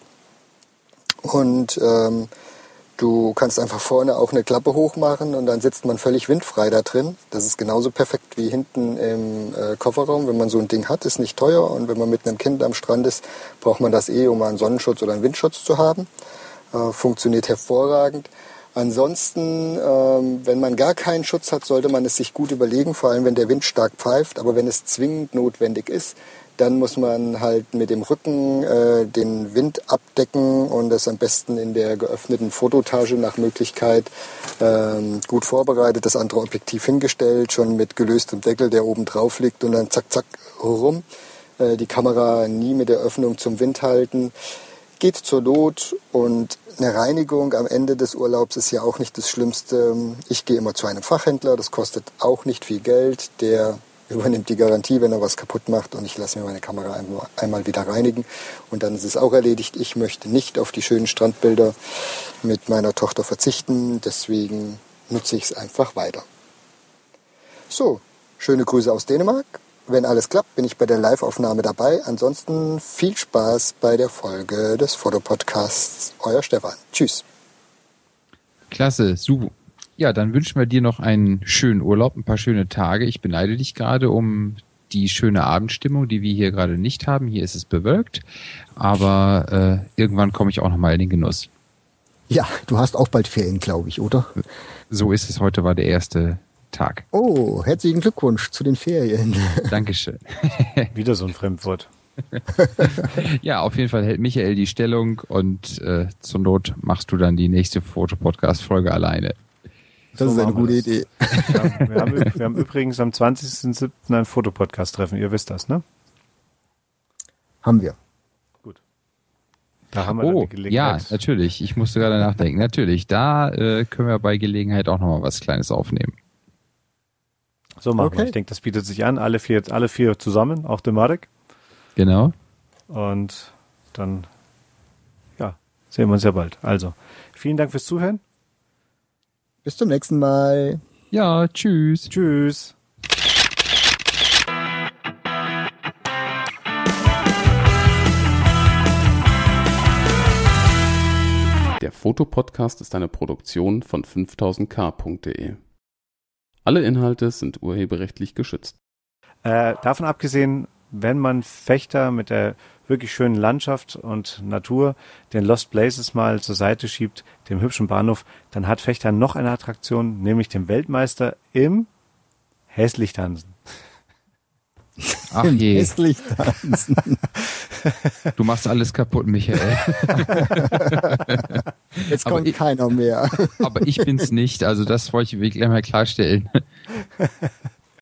Und ähm, du kannst einfach vorne auch eine Klappe hochmachen und dann sitzt man völlig windfrei da drin. Das ist genauso perfekt wie hinten im äh, Kofferraum, wenn man so ein Ding hat, ist nicht teuer. Und wenn man mit einem Kind am Strand ist, braucht man das eh, um mal einen Sonnenschutz oder einen Windschutz zu haben. Äh, funktioniert hervorragend. Ansonsten, ähm, wenn man gar keinen Schutz hat, sollte man es sich gut überlegen, vor allem wenn der Wind stark pfeift. Aber wenn es zwingend notwendig ist, dann muss man halt mit dem Rücken äh, den Wind abdecken und das am besten in der geöffneten Fototasche nach Möglichkeit ähm, gut vorbereitet, das andere Objektiv hingestellt, schon mit gelöstem Deckel, der oben drauf liegt und dann zack, zack, rum. Äh, die Kamera nie mit der Öffnung zum Wind halten. Geht zur Not und eine Reinigung am Ende des Urlaubs ist ja auch nicht das Schlimmste. Ich gehe immer zu einem Fachhändler, das kostet auch nicht viel Geld, der übernimmt die Garantie, wenn er was kaputt macht und ich lasse mir meine Kamera einmal wieder reinigen und dann ist es auch erledigt. Ich möchte nicht auf die schönen Strandbilder mit meiner Tochter verzichten, deswegen nutze ich es einfach weiter. So, schöne Grüße aus Dänemark. Wenn alles klappt, bin ich bei der Live-Aufnahme dabei. Ansonsten viel Spaß bei der Folge des Fotopodcasts. Euer Stefan. Tschüss. Klasse, super. Ja, dann wünschen wir dir noch einen schönen Urlaub, ein paar schöne Tage. Ich beneide dich gerade um die schöne Abendstimmung, die wir hier gerade nicht haben. Hier ist es bewölkt, aber äh, irgendwann komme ich auch noch mal in den Genuss. Ja, du hast auch bald Ferien, glaube ich, oder? So ist es. Heute war der erste Tag. Oh, herzlichen Glückwunsch zu den Ferien. Dankeschön. Wieder so ein Fremdwort. Ja, auf jeden Fall hält Michael die Stellung und äh, zur Not machst du dann die nächste Fotopodcast-Folge alleine. Das so ist eine gute Idee. Ja, wir, haben, wir haben übrigens am zwanzigsten siebten ein Fotopodcast-Treffen. Ihr wisst das, ne? Haben wir. Gut. Da haben wir oh, dann die Gelegenheit. Ja, natürlich. Ich musste gerade nachdenken. Natürlich, da äh, können wir bei Gelegenheit auch nochmal was Kleines aufnehmen. So machen okay. wir. Ich denke, das bietet sich an. Alle vier, alle vier zusammen, auch der Marek. Genau. Und dann, ja, sehen wir uns ja bald. Also, vielen Dank fürs Zuhören. Bis zum nächsten Mal. Ja, tschüss. Tschüss. Der Fotopodcast ist eine Produktion von fünftausend k punkt de. Alle Inhalte sind urheberrechtlich geschützt. Äh, davon abgesehen, wenn man Fechter mit der wirklich schönen Landschaft und Natur, den Lost Places mal zur Seite schiebt, dem hübschen Bahnhof, dann hat Fechter noch eine Attraktion, nämlich den Weltmeister im Hässlichtanzen. Ach je. Hässlich tanzen. Du machst alles kaputt, Michael. Jetzt Aber kommt ich, keiner mehr. aber ich bin's nicht, also das wollte ich wirklich gleich mal klarstellen.